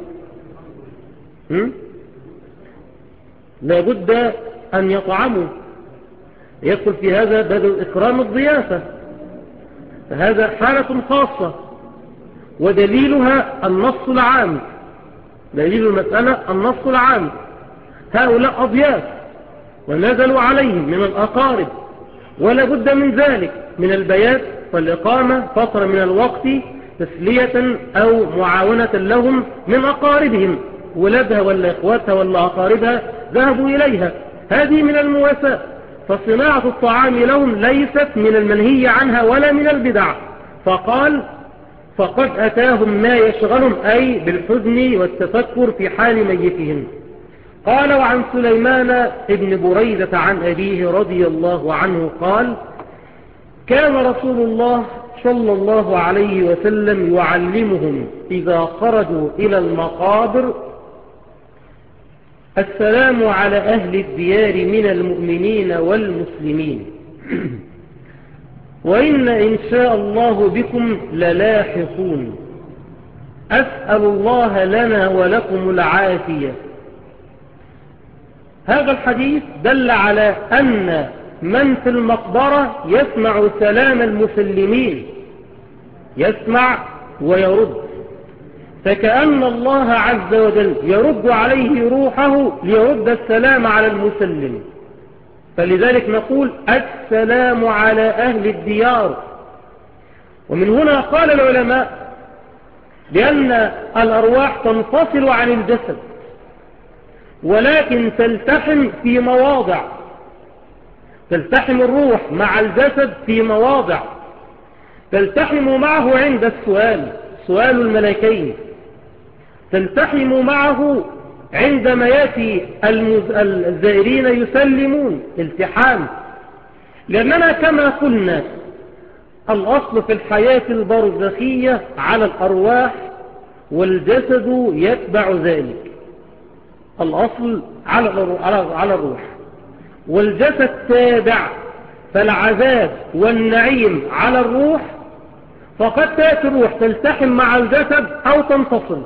لابد أن يطعموا، يدخل في هذا بدل إكرام الضيافة، فهذا حالة خاصة. ودليلها النص العام، دليل المسألة النص العام. هؤلاء أضياف ونزلوا عليهم من الأقارب، ولا بد من ذلك، من البيات والإقامة فترة من الوقت تسلية أو معاونة لهم من أقاربهم، ولدها ولا إخواتها ولا أقاربها ذهبوا إليها، هذه من المواساة. فصناعة الطعام لهم ليست من المنهي عنها ولا من البدع. فقال فقد أتاهم ما يشغلهم، أي بالحزن والتفكر في حال ميتهم. قال وعن سليمان ابن بريدة عن أبيه رضي الله عنه قال كان رسول الله صلى الله عليه وسلم يعلمهم إذا خرجوا إلى المقابر السلام على أهل الديار من المؤمنين والمسلمين، وإن إن شاء الله بكم للاحقون، أسأل الله لنا ولكم العافية. هذا الحديث دل على أن من في المقبرة يسمع سلام المسلمين، يسمع ويرد، فكأن الله عز وجل يرد عليه روحه ليرد السلام على المسلم. فلذلك نقول السلام على أهل الديار. ومن هنا قال العلماء بأن الأرواح تنفصل عن الجسد، ولكن تلتحم في مواضع، تلتحم الروح مع الجسد في مواضع، تلتحم معه عند السؤال، سؤال الملكين، تلتحم معه عندما يأتي الزائرين يسلمون، التحام. لأننا كما قلنا الأصل في الحياة البرزخية على الأرواح، والجسد يتبع ذلك. الأصل على الروح، والجسد تابع، فالعذاب والنعيم على الروح، فقد تأتي الروح تلتحم مع الجسد أو تنفصل،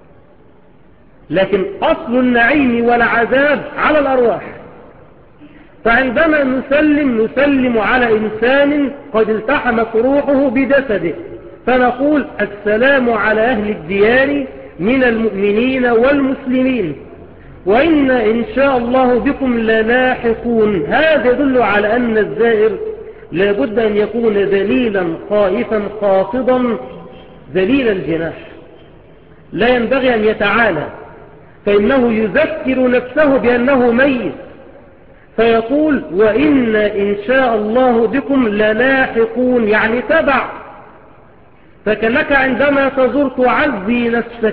لكن أصل النعيم والعذاب على الأرواح. فعندما نسلم على إنسان قد التحمت روحه بجسده، فنقول السلام على أهل الديار من المؤمنين والمسلمين، وإن إن شاء الله بكم للاحقون. هذا يدل على أن الزائر لابد أن يكون ذليلا خائفا خافضا ذليل الجناح، لا ينبغي أن يتعالى، فإنه يذكر نفسه بأنه ميت، فيقول وإن إن شاء الله بكم للاحقون، يعني تبع. فكأنك عندما تزور تعزي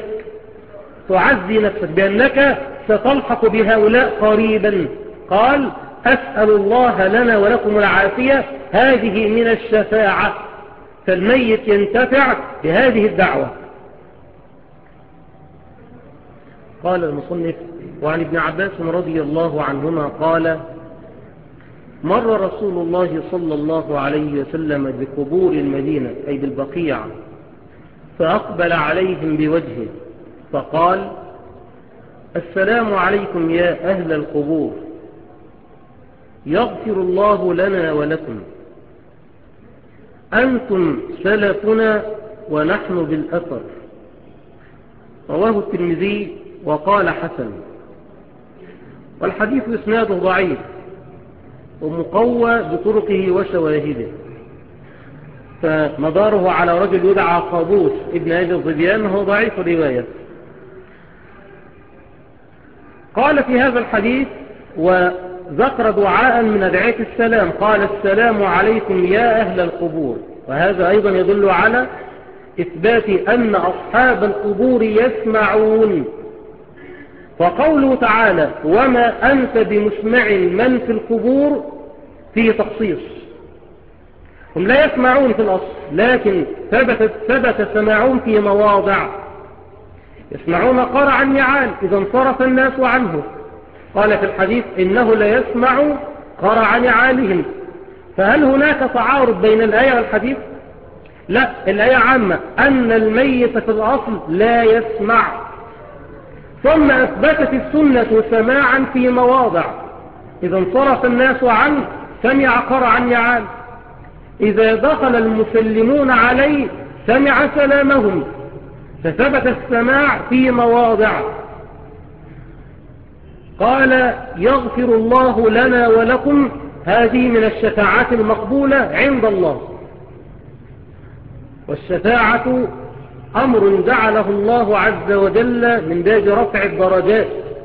نفسك بأنك ستلحق بهؤلاء قريبا. قال أسأل الله لنا ولكم العافية، هذه من الشفاعة، فالميت ينتفع بهذه الدعوة. قال المصنف: وعن ابن عباس رضي الله عنهما قال: مر رسول الله صلى الله عليه وسلم بقبور المدينة أي بالبقيع، فأقبل عليهم بوجهه فقال: السلام عليكم يا أهل القبور، يغفر الله لنا ولكم، أنتم سلفنا ونحن بالأثر. رواه الترمذي وقال حسن. والحديث إسناده ضعيف ومقوى بطرقه وشواهده، فمداره على رجل يدعى قابوس ابن أبي الظبيان، هو ضعيف الرواية. قال في هذا الحديث وذكر دعاء من أدعية السلام، قال: السلام عليكم يا أهل القبور. وهذا أيضا يدل على إثبات أن أصحاب القبور يسمعون. وقوله تعالى: وما أنت بمسمع من في القبور، فيه تخصيص. هم لا يسمعون في الأصل، لكن ثبت سماعهم في مواضع. يسمعون قرع النعال إذا انصرف الناس عنه، قال في الحديث: إنه لا يسمع قرع نعالهم. فهل هناك تعارض بين الآية والحديث؟ لا، الآية عامة أن الميت في الأصل لا يسمع، ثم أثبتت السنة سماعا في مواضع. إذا انصرف الناس عنه سمع قرع النعال، إذا دخل المسلمون عليه سمع سلامهم، فثبت السماع في مواضع. قال: يغفر الله لنا ولكم، هذه من الشفاعات المقبولة عند الله. والشفاعة أمر جعله الله عز وجل من باب رفع الدرجات،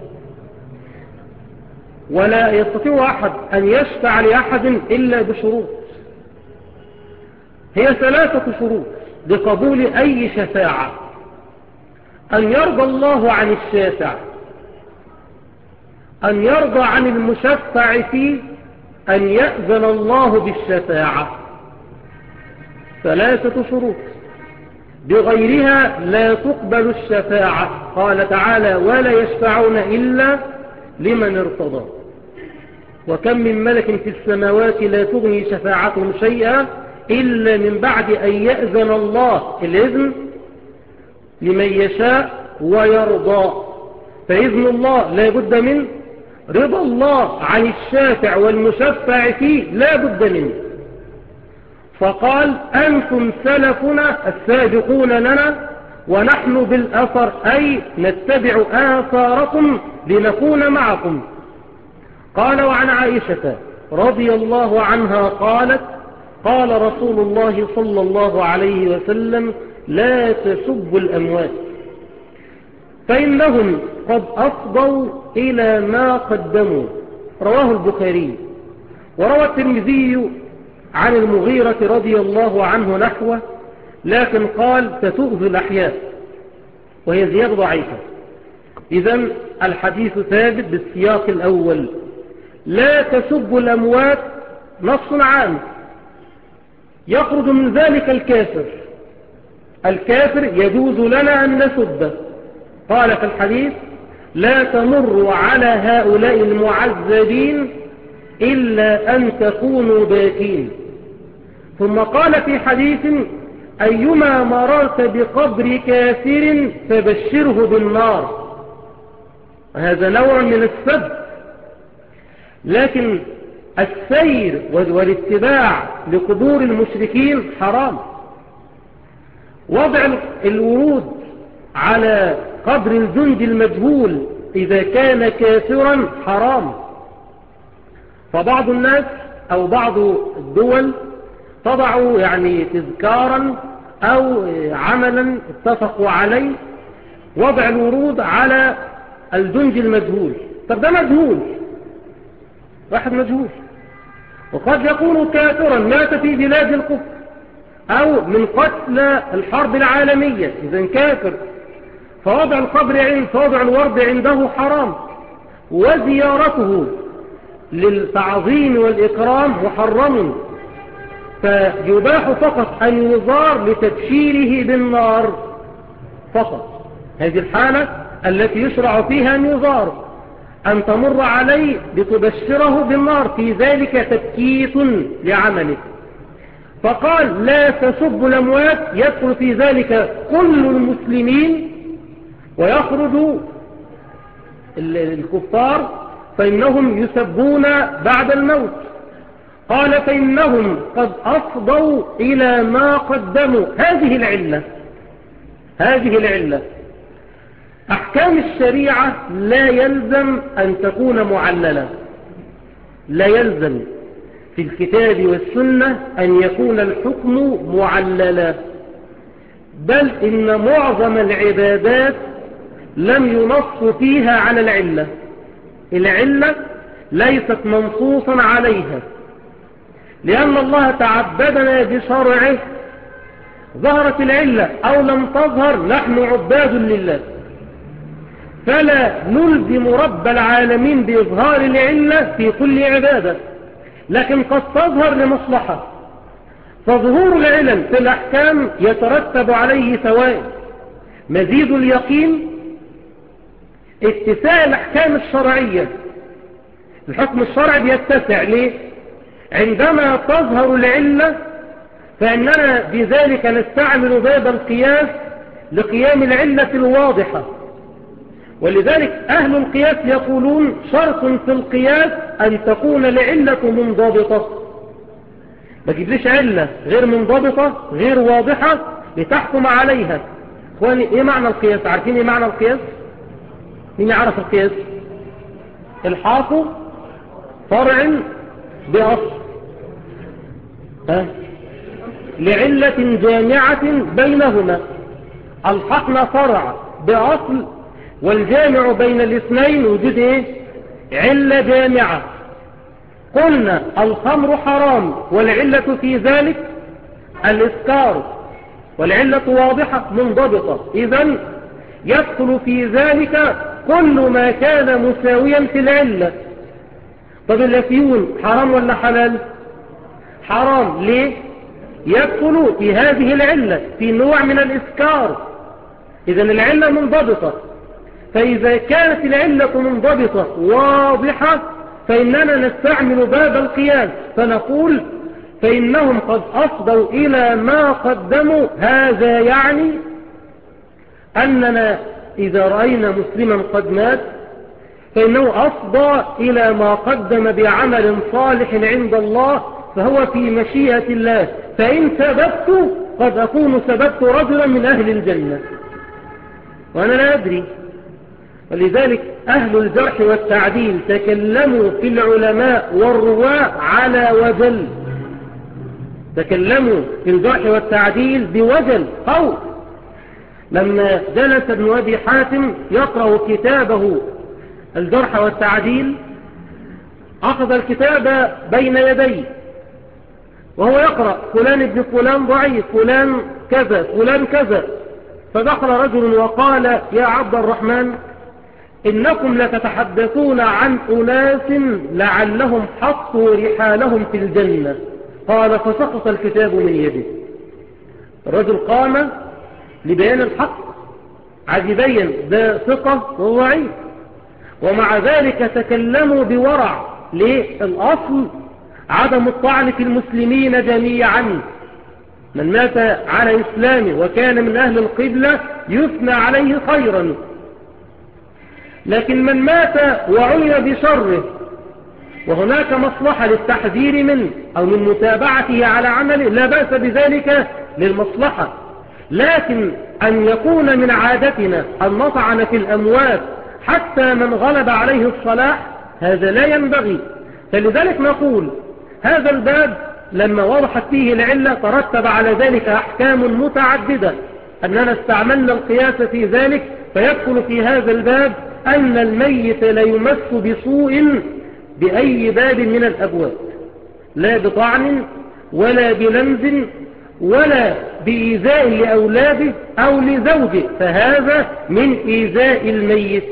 ولا يستطيع أحد أن يشفع لأحد إلا بشروط. هي 3 شروط لقبول أي شفاعة: أن يرضى الله عن الشافع، أن يرضى عن المشفع فيه، أن يأذن الله بالشفاعة. 3 شروط، بغيرها لا تقبل الشفاعة. قال تعالى: ولا يشفعون إلا لمن ارتضى. وكم من ملك في السماوات لا تغني شفاعتهم شيئا إلا من بعد أن يأذن الله، الإذن لمن يشاء ويرضى. فإذن الله لا بد منه، رضا الله عن الشافع والمشفع فيه لا بد منه. فقال: أنتم سلفنا السابقون لنا ونحن بالأثر، أي نتبع آثاركم لنكون معكم. قال: وعن عائشة رضي الله عنها قالت: قال رسول الله صلى الله عليه وسلم: لا تسبوا الأموات فإنهم قد أفضوا إلى ما قدموا. رواه البخاري. وروى الترمذي عن المغيرة رضي الله عنه نحوه، لكن قال: تتؤذي الأحياء، وهي زيادة ضعيفة. إذن الحديث ثابت بالسياق الأول: لا تسبوا الأموات، نص عام يخرج من ذلك الكافر. الكافر يجوز لنا أن نسبه. قال في الحديث: لا تمروا على هؤلاء المعذبين إلا أن تكونوا باكين. ثم قال في حديث: أيما مررت بقبر كافر فبشره بالنار. هذا نوع من السب، لكن السير والاتباع لقبور المشركين حرام. وضع الورود على قبر الجند المجهول إذا كان كافرا حرام. فبعض الناس أو بعض الدول تضع تذكارا أو عملا اتفقوا عليه وضع الورود على الجند المجهول. طب ده مجهول، واحد مجهول، وقد يكون كافرا مات في بلاد الكفر أو من قتل الحرب العالمية، إذن كافر. فوضع الورد عنده حرام، وزيارته للتعظيم والإكرام محرم، فيباح فقط أن يزار لتبشيره بالنار فقط. هذه الحالة التي يشرع فيها نظار أن تمر عليه لتبشره بالنار، في ذلك تبكيت لعمله. فقال لا تسبوا الأموات، يدخل في ذلك كل المسلمين ويخرج الكفار فإنهم يسبون بعد الموت. قال فإنهم قد أفضوا إلى ما قدموا. هذه العلة. أحكام الشريعة لا يلزم أن تكون معللة، لا يلزم في الكتاب والسنة أن يكون الحكم معللا، بل إن معظم العبادات لم ينص فيها على العلة ليست منصوصا عليها، لأن الله تعبدنا بشرعه. ظهرت العلة أو لم تظهر نحن عباد لله، فلا نلزم رب العالمين بإظهار العلة في كل عبادة، لكن قد تظهر لمصلحة. فظهور العلل في الأحكام يترتب عليه فوائد: مزيد اليقين، اتساع الأحكام الشرعية. الحكم الشرعي بيتسع ليه؟ عندما تظهر العلة فإننا بذلك نستعمل باب القياس لقيام العلة الواضحة. ولذلك أهل القياس يقولون شرط في القياس أن تكون العلة منضبطة. ما تجيبليش علة غير منضبطة غير واضحة لتحكم عليها. اخواني، ايه معنى القياس؟ عارفين ايه معنى القياس؟ مين يعرف القياس؟ الحاق فرع بأصل لعلة جامعة بينهما. الحقنا فرع بأصل، والجامع بين الاثنين وجود ايه؟ علة جامعة. قلنا الخمر حرام والعلة في ذلك الإسكار، والعلة واضحة منضبطة، إذن يدخل في ذلك كل ما كان مساويا في العلة. طب الأفيون حرام ولا حلال؟ حرام. ليه؟ يدخل في هذه العلة في نوع من الإسكار، إذن العلة منضبطة. فإذا كانت العلة منضبطة واضحة فإننا نستعمل باب القياس فنقول فإنهم قد أفضوا إلى ما قدموا. هذا يعني أننا إذا رأينا مسلما قد مات فإنه أفضى إلى ما قدم بعمل صالح عند الله، فهو في مشيئة الله. فإن سببت قد أكون سببت رجلا من أهل الجنة وأنا لا أدري. ولذلك أهل الجرح والتعديل تكلموا في العلماء والرواة على وجل، تكلموا في الجرح والتعديل بوجل قول. لما جلس ابن أبي حاتم يقرأ كتابه الجرح والتعديل أخذ الكتاب بين يديه وهو يقرأ فلان ابن فلان ضعيف، فلان كذا، فلان كذا. فدخل رجل وقال يا عبد الرحمن إنكم لتتحدثون عن أناس لعلهم حطوا رحالهم في الجنة. قال فسقط الكتاب من يده. الرجل قام لبيان الحق، عايز يبين ده ثقة وضعيف، ومع ذلك تكلموا بورع. ليه؟ الأصل عدم الطعن في المسلمين جميعا. من مات على إسلامه وكان من أهل القبلة يثنى عليه خيرا، لكن من مات وعلم بشره وهناك مصلحة للتحذير منه أو من متابعته على عمله لا بأس بذلك للمصلحة. لكن أن يكون من عادتنا أن نطعن في الأموات حتى من غلب عليه الصلاح هذا لا ينبغي. فلذلك نقول هذا الباب لما وضحت فيه العلة ترتب على ذلك أحكام متعددة، أننا استعملنا القياس في ذلك. فيدخل في هذا الباب أن الميت لا يمس بسوء بأي باب من الأبواب، لا بطعن ولا بلمز ولا بإيذاء لأولاده أو لزوجه، فهذا من إيذاء الميت.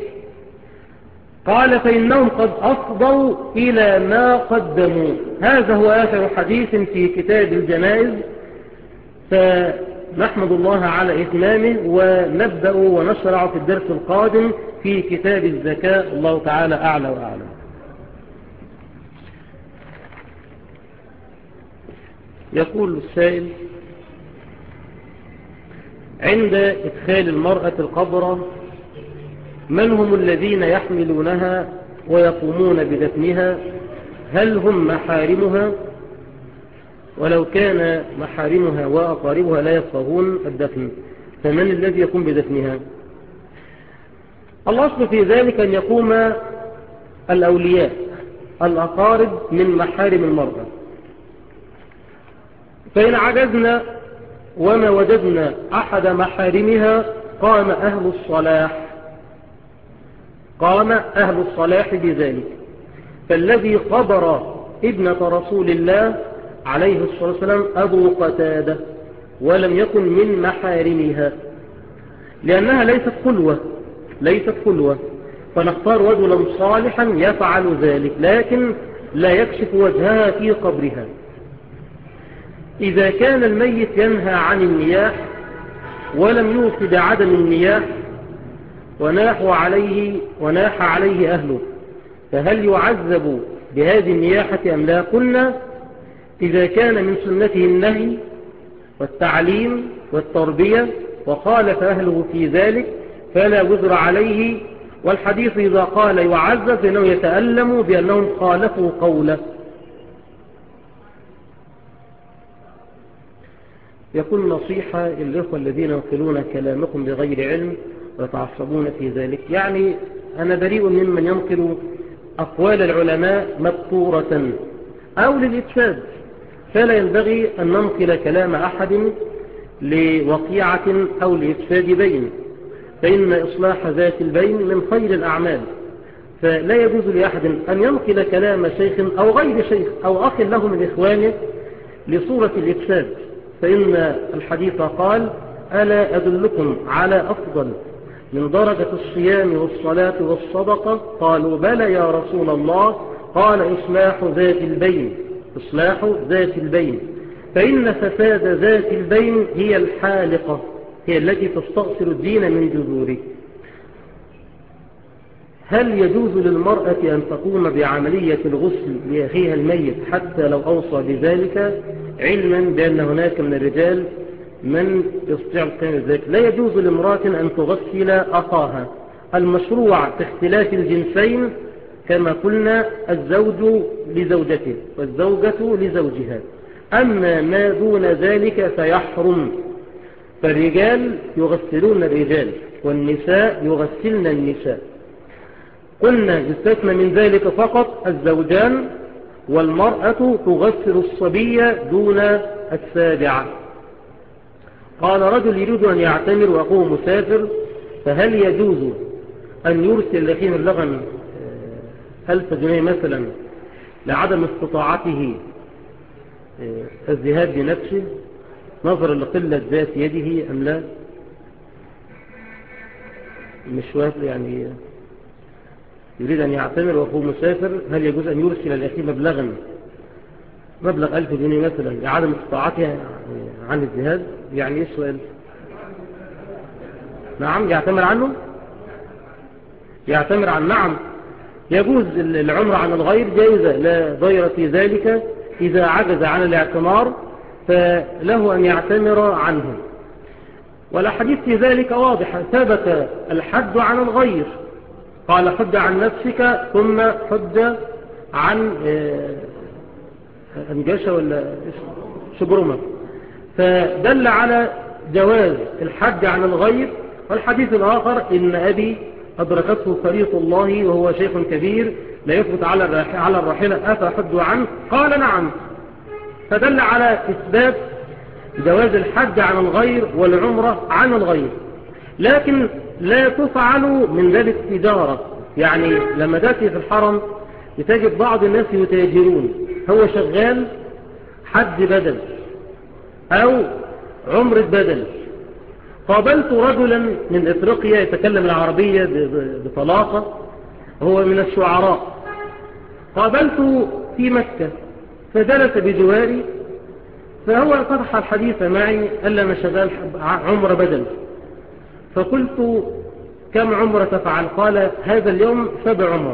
قال فإنهم قد أفضوا إلى ما قدموا. هذا هو آخر حديث في كتاب الجنائز. نحمد الله على إتمامه، ونبدأ ونشرع في الدرس القادم في كتاب الزكاة. الله تعالى أعلى وأعلم. يقول السائل: عند إدخال المرأة القبر من هم الذين يحملونها ويقومون بدفنها؟ هل هم محارمها؟ ولو كان محارمها وأقاربها لا يفقهون الدفن فمن الذي يقوم بدفنها؟ الأصل في ذلك أن يقوم الأولياء الأقارب من محارم المرأة، فإن عجزنا وما وجدنا أحد محارمها قام أهل الصلاح بذلك. فالذي قبر ابنة رسول الله عليه الصلاة والسلام أبو قتادة ولم يكن من محارمها، لأنها ليست خلوة، فنختار رجلا صالحا يفعل ذلك، لكن لا يكشف وجهها في قبرها. إذا كان الميت ينهى عن النياح ولم يوصي بعدم النياح وناح عليه أهله، فهل يعذب بهذه النياحة أم لا؟ قلنا إذا كان من سنته النهي والتعليم والتربية وخالف أهله في ذلك فلا وزر عليه، والحديث إذا قال يعذب فإنه يتألم بأنهم خالفوا قوله. يكون نصيحة للإخوة الذين ينقلون كلامكم بغير علم ويتعصبون في ذلك. يعني أنا بريء ممن ينقل أقوال العلماء مذكورة أو للإفساد، فلا ينبغي أن ننقل كلام أحد لوقيعة أو لإفساد بين، فإن إصلاح ذات البين من خير الأعمال. فلا يجوز لأحد أن ينقل كلام شيخ أو غير شيخ أو أخ له من إخوانه لصورة الإفساد، فإن الحديث قال: ألا أدلكم على أفضل من درجة الصيام والصلاة والصدقة؟ قالوا: بلى يا رسول الله. قال: إصلاح ذات البين، فإن فساد ذات البين هي الحالقة، هي التي تستأصل الدين من جذوره. هل يجوز للمرأة أن تقوم بعملية الغسل لأخيها الميت حتى لو أوصى بذلك، علما بأن هناك من الرجال من يستطيع القيام بذلك؟ لا يجوز لامرأة أن تغسل أخاها. المشروع في اختلاف الجنسين كما قلنا الزوج لزوجته والزوجة لزوجها، أما ما دون ذلك فيحرم. فالرجال يغسلون الرجال والنساء يغسلن النساء. قلنا يستثنى من ذلك فقط الزوجان، والمرأة تغسل الصبية دون السابعة. قال رجل يريد أن يعتمر وأخوه مسافر، فهل يجوز أن يرسل لأخيه مبلغا 1000 جنيه مثلا لعدم استطاعته الذهاب بنفسه نظرا لقلة ذات يده أم لا؟ مش وافق، يعني يريد أن يعتمر وأخوه مسافر، هل يجوز أن يرسل لأخيه مبلغ 1000 جنيه مثلا لعدم استطاعته عن الذهاب؟ يعني إيه السؤال؟ نعم، يعتمر عنه؟ نعم، يجوز العمر عن الغير جائزة، لا ضير في ذلك. إذا عجز عن الاعتمار فله أن يعتمر عنه، والحديث في ذلك واضح. ثبت الحد عن الغير، قال: حد عن نفسك ثم حد عن أنجشة ولا شبرمة، فدل على جواز الحد عن الغير. والحديث الآخر: إن أبي أدركته فريضة الله وهو شيخ كبير لا يثبت على الراحلة أفأحد عنه؟ قال: نعم. فدل على إثبات جواز الحد عن الغير والعمرة عن الغير، لكن لا تفعل من ذلك تجارة. يعني لما تأتي في الحرم تجد بعض الناس يتاجرون، هو شغال حج بدل أو عمرة بدل. قابلت رجلا من إفريقيا يتكلم العربية بطلاقة، هو من الشعراء، قابلته في مكة فجلس بجواري فهو فتح الحديث معي، قال لي أنا شغال عمرة بدل. فقلت كم عمرة تفعل؟ قال هذا اليوم 7 عمر.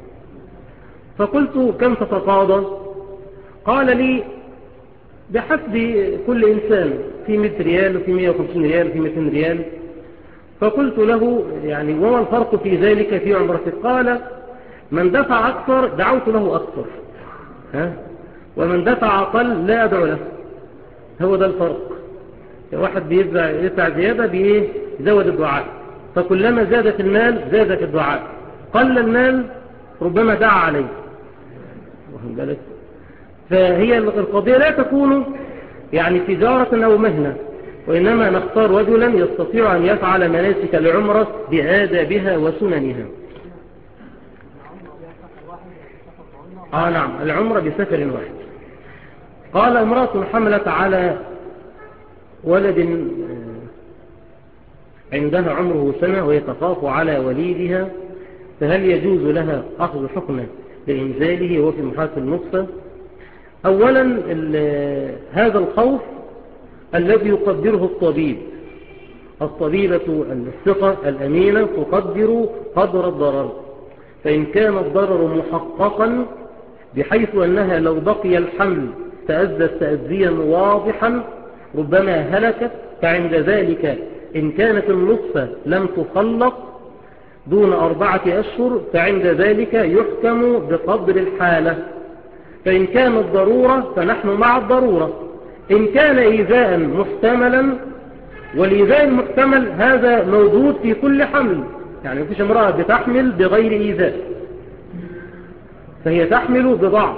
فقلت كم تتقاضى؟ قال لي بحسب كل إنسان، في 100 ريال وفي 150 ريال وفي 200 ريال. فقلت له يعني وما الفرق في ذلك في عمرتك؟ قال من دفع أكثر دعوت له أكثر، ومن دفع أقل لا أدعو له. هو ده الفرق. واحد يدفع زيادة بيزود الدعاء، فكلما زاد في المال زاد في الدعاء، قل المال ربما دعا عليه. واخد بالك؟ فهي القضية لا تكون يعني تجارة أو مهنة، وإنما نختار رجلا يستطيع أن يفعل مناسك العمرة بآدابها وسننها. نعم، العمرة بسفر واحد. قال امرأة حملت على ولد عندها عمره سنة وهي تخاف على وليدها، فهل يجوز لها أخذ حكمه لإنزاله وفي محاة النطفة؟ أولا هذا الخوف الذي يقدره الطبيبة الثقة الأمينة تقدر قدر الضرر. فإن كان الضرر محققا بحيث أنها لو بقي الحمل تأذت تأذيا واضحا ربما هلكت، فعند ذلك إن كانت النطفة لم تخلق دون 4 أشهر فعند ذلك يحكم بقدر الحالة. فإن كان الضرورة فنحن مع الضرورة. إن كان إيذاء محتملا، والإيذاء المحتمل هذا موجود في كل حمل، يعني مفيش امرأة بتحمل بغير إيذاء، فهي تحمل بضعف،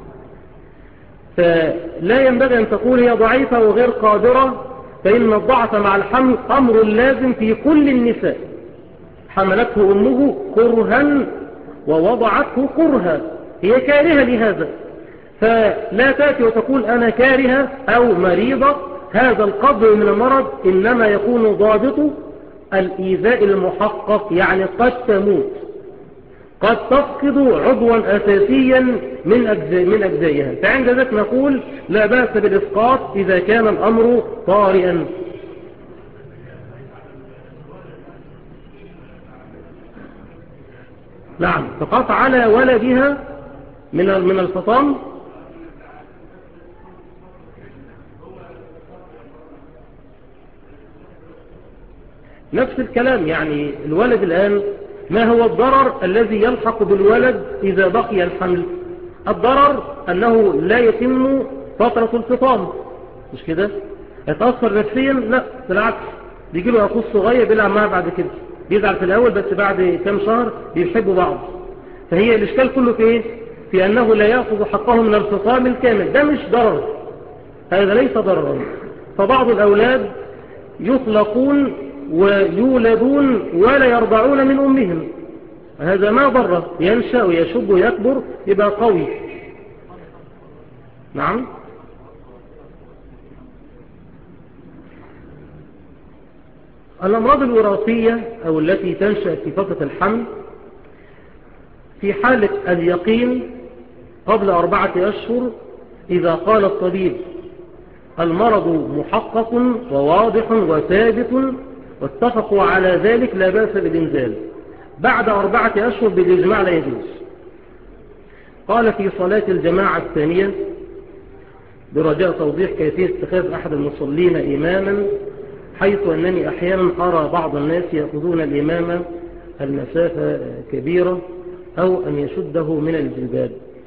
فلا ينبغي أن تقول هي ضعيفة وغير قادرة، فإن الضعف مع الحمل أمر لازم في كل النساء. حملته أمه كرها ووضعته كرها، هي كارهة لهذا، فلا تأتي وتقول أنا كارهة أو مريضة. هذا القدر من المرض إنما يكون ضابط الإيذاء المحقق، يعني قد تموت، قد تفقد عضوا أساسيا من أجزائها، فعند ذلك نقول لا بأس بالإسقاط إذا كان الأمر طارئا. نعم، تقاط على ولدها من الفطام. نفس الكلام، يعني الولد الآن ما هو الضرر الذي يلحق بالولد إذا بقي الحمل؟ الضرر أنه لا يتم فترة الفطام، مش كده؟ يتأثر نفسيا؟ لا، بالعكس، بيجي له أخوه الصغير بيلعب معاه بعد كده، بيزعل في الأول بس بعد كام شهر بيحبوا بعض. فهي الإشكال كله في إيه؟ في أنه لا يأخذ حقه من الفطام الكامل. ده مش ضرر، هذا ليس ضررا. فبعض الأولاد يطلقون ويولدون ولا يرضعون من أمهم، هذا ما ضره، ينشأ ويشب ويكبر يبقى قوي. نعم. الأمراض الوراثية أو التي تنشأ في فترة الحمل في حالة اليقين قبل 4 أشهر، إذا قال الطبيب المرض محقق وواضح وثابت واتفقوا على ذلك لا بأس بالإنزال. بعد 4 أشهر بالإجماع لا يجوز. قال في صلاة الجماعة الثانية برجاء توضيح كيفية اتخاذ أحد المصلين إماما، حيث أنني أحيانا أرى بعض الناس يأخذون الإمام المسافة كبيرة أو أن يشده من الجلباب.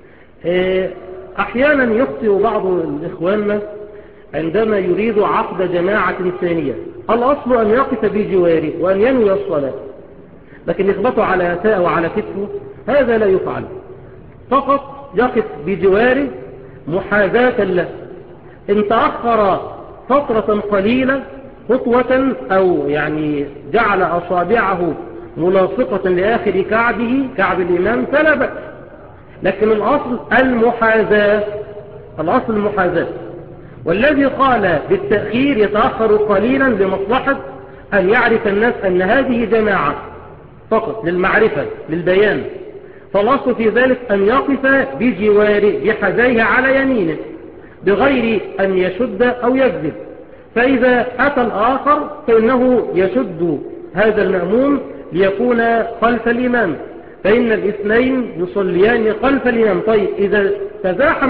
أحيانا يخطئ بعض الإخوان عندما يريد عقد جماعة ثانية، الأصل أن يقف بجواره وأن ينوي الصلاة، لكن يخبطه على أتاء وعلى كتفه هذا لا يفعل، فقط يقف بجواره محاذاة له. إن تأخر فترة قليلة خطوة أو يعني جعل أصابعه ملاصقة لآخر كعبه كعب الإمام فلا بأس، لكن الأصل المحاذاة، الأصل المحاذاة. والذي قال بالتأخير يتأخر قليلا لمصلحة أن يعرف الناس أن هذه جماعة فقط للمعرفة للبيان، فالأصل في ذلك أن يقف بجواره بحذائه على يمينه، بغير أن يشد أو يكذب. فإذا أتى الآخر فإنه يشد هذا المأموم ليكون خلف الإمام، فإن الاثنين يصليان خلف الإمام. طيب إذا تزاحم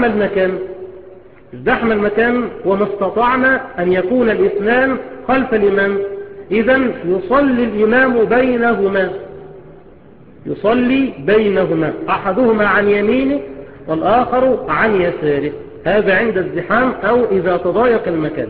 المكان وما استطعنا أن يكون الاثنان خلف الإمام، إذن يصلي بينهما أحدهما عن يمينه والآخر عن يساره. هذا عند الزحام أو إذا تضايق المكان.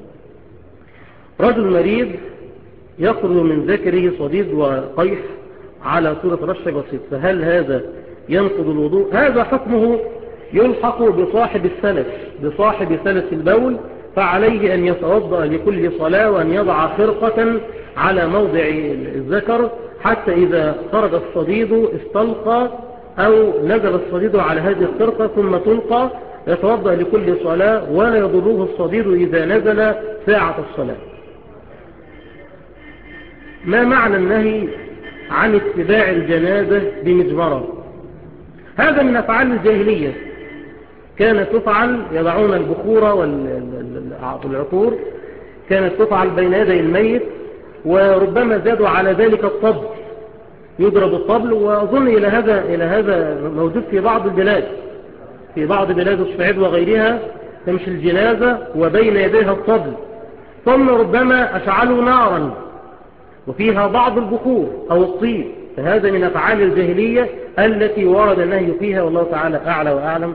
رجل مريض يخرج من ذكره صديد وقيح على صورة رشة بسيط، فهل هذا ينقض الوضوء؟ هذا حكمه يلحق بصاحب سلس البول، فعليه أن يتوضأ لكل صلاة وأن يضع خرقة على موضع الذكر حتى إذا خرج الصديد استلقى أو نزل الصديد على هذه الخرقة ثم تلقى، يتوضأ لكل صلاة ولا يضره الصديد إذا نزل ساعة الصلاة. ما معنى النهي عن اتباع الجنازة بمجمرة؟ هذا من أفعال الجاهلية، كانت تفعل، يضعون البخور والعطور، كانت تفعل بين يدي الميت، وربما زادوا على ذلك الطبل، يضرب الطبل. وأظن إلى هذا موجود في بعض بلاد الصعيد وغيرها، تمشي الجنازة وبين يديها الطبل، ثم ربما أشعلوا نارا وفيها بعض البخور أو الطيب. فهذا من أفعال الجاهلية التي ورد النهي فيها، والله تعالى أعلى وأعلم.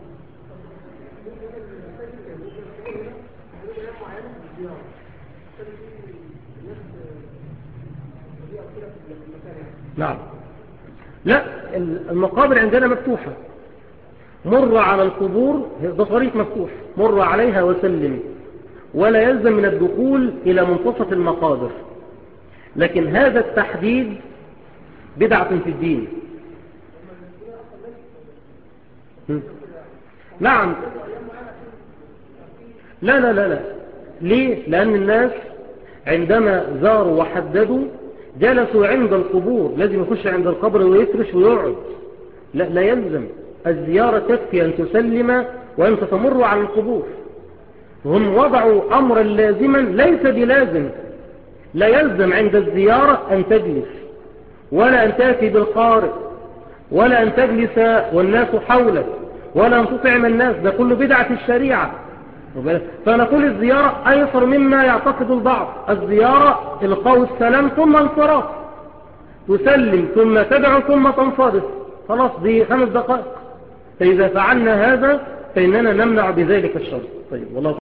نعم. لا، المقابر عندنا مفتوحة، مر على القبور، ده طريق مفتوح، مر عليها وسلم، ولا يلزم من الدخول إلى منتصف المقابر. لكن هذا التحديد بدعة في الدين. نعم. لا. ليه؟ لأن الناس عندما زاروا وحددوا جلسوا عند القبور، لازم يخش عند القبر ويفرش ويقعد. لا يلزم، الزيارة تكفي أن تسلم وأنت تمر على القبور. هم وضعوا أمرا لازما ليس بلازم. لا يلزم عند الزيارة أن تجلس، ولا أن تأتي بالقارئ، ولا أن تجلس والناس حولك، ولا أن تطعم الناس. ده كله بدعة الشريعة. فنقول الزيارة أيسر مما يعتقد البعض. الزيارة إلقاء السلام ثم انصراف، تسلم ثم تدعو ثم تنصرف، خلاص دي 5 دقائق. فإذا فعلنا هذا فإننا نمنع بذلك الشر. طيب والله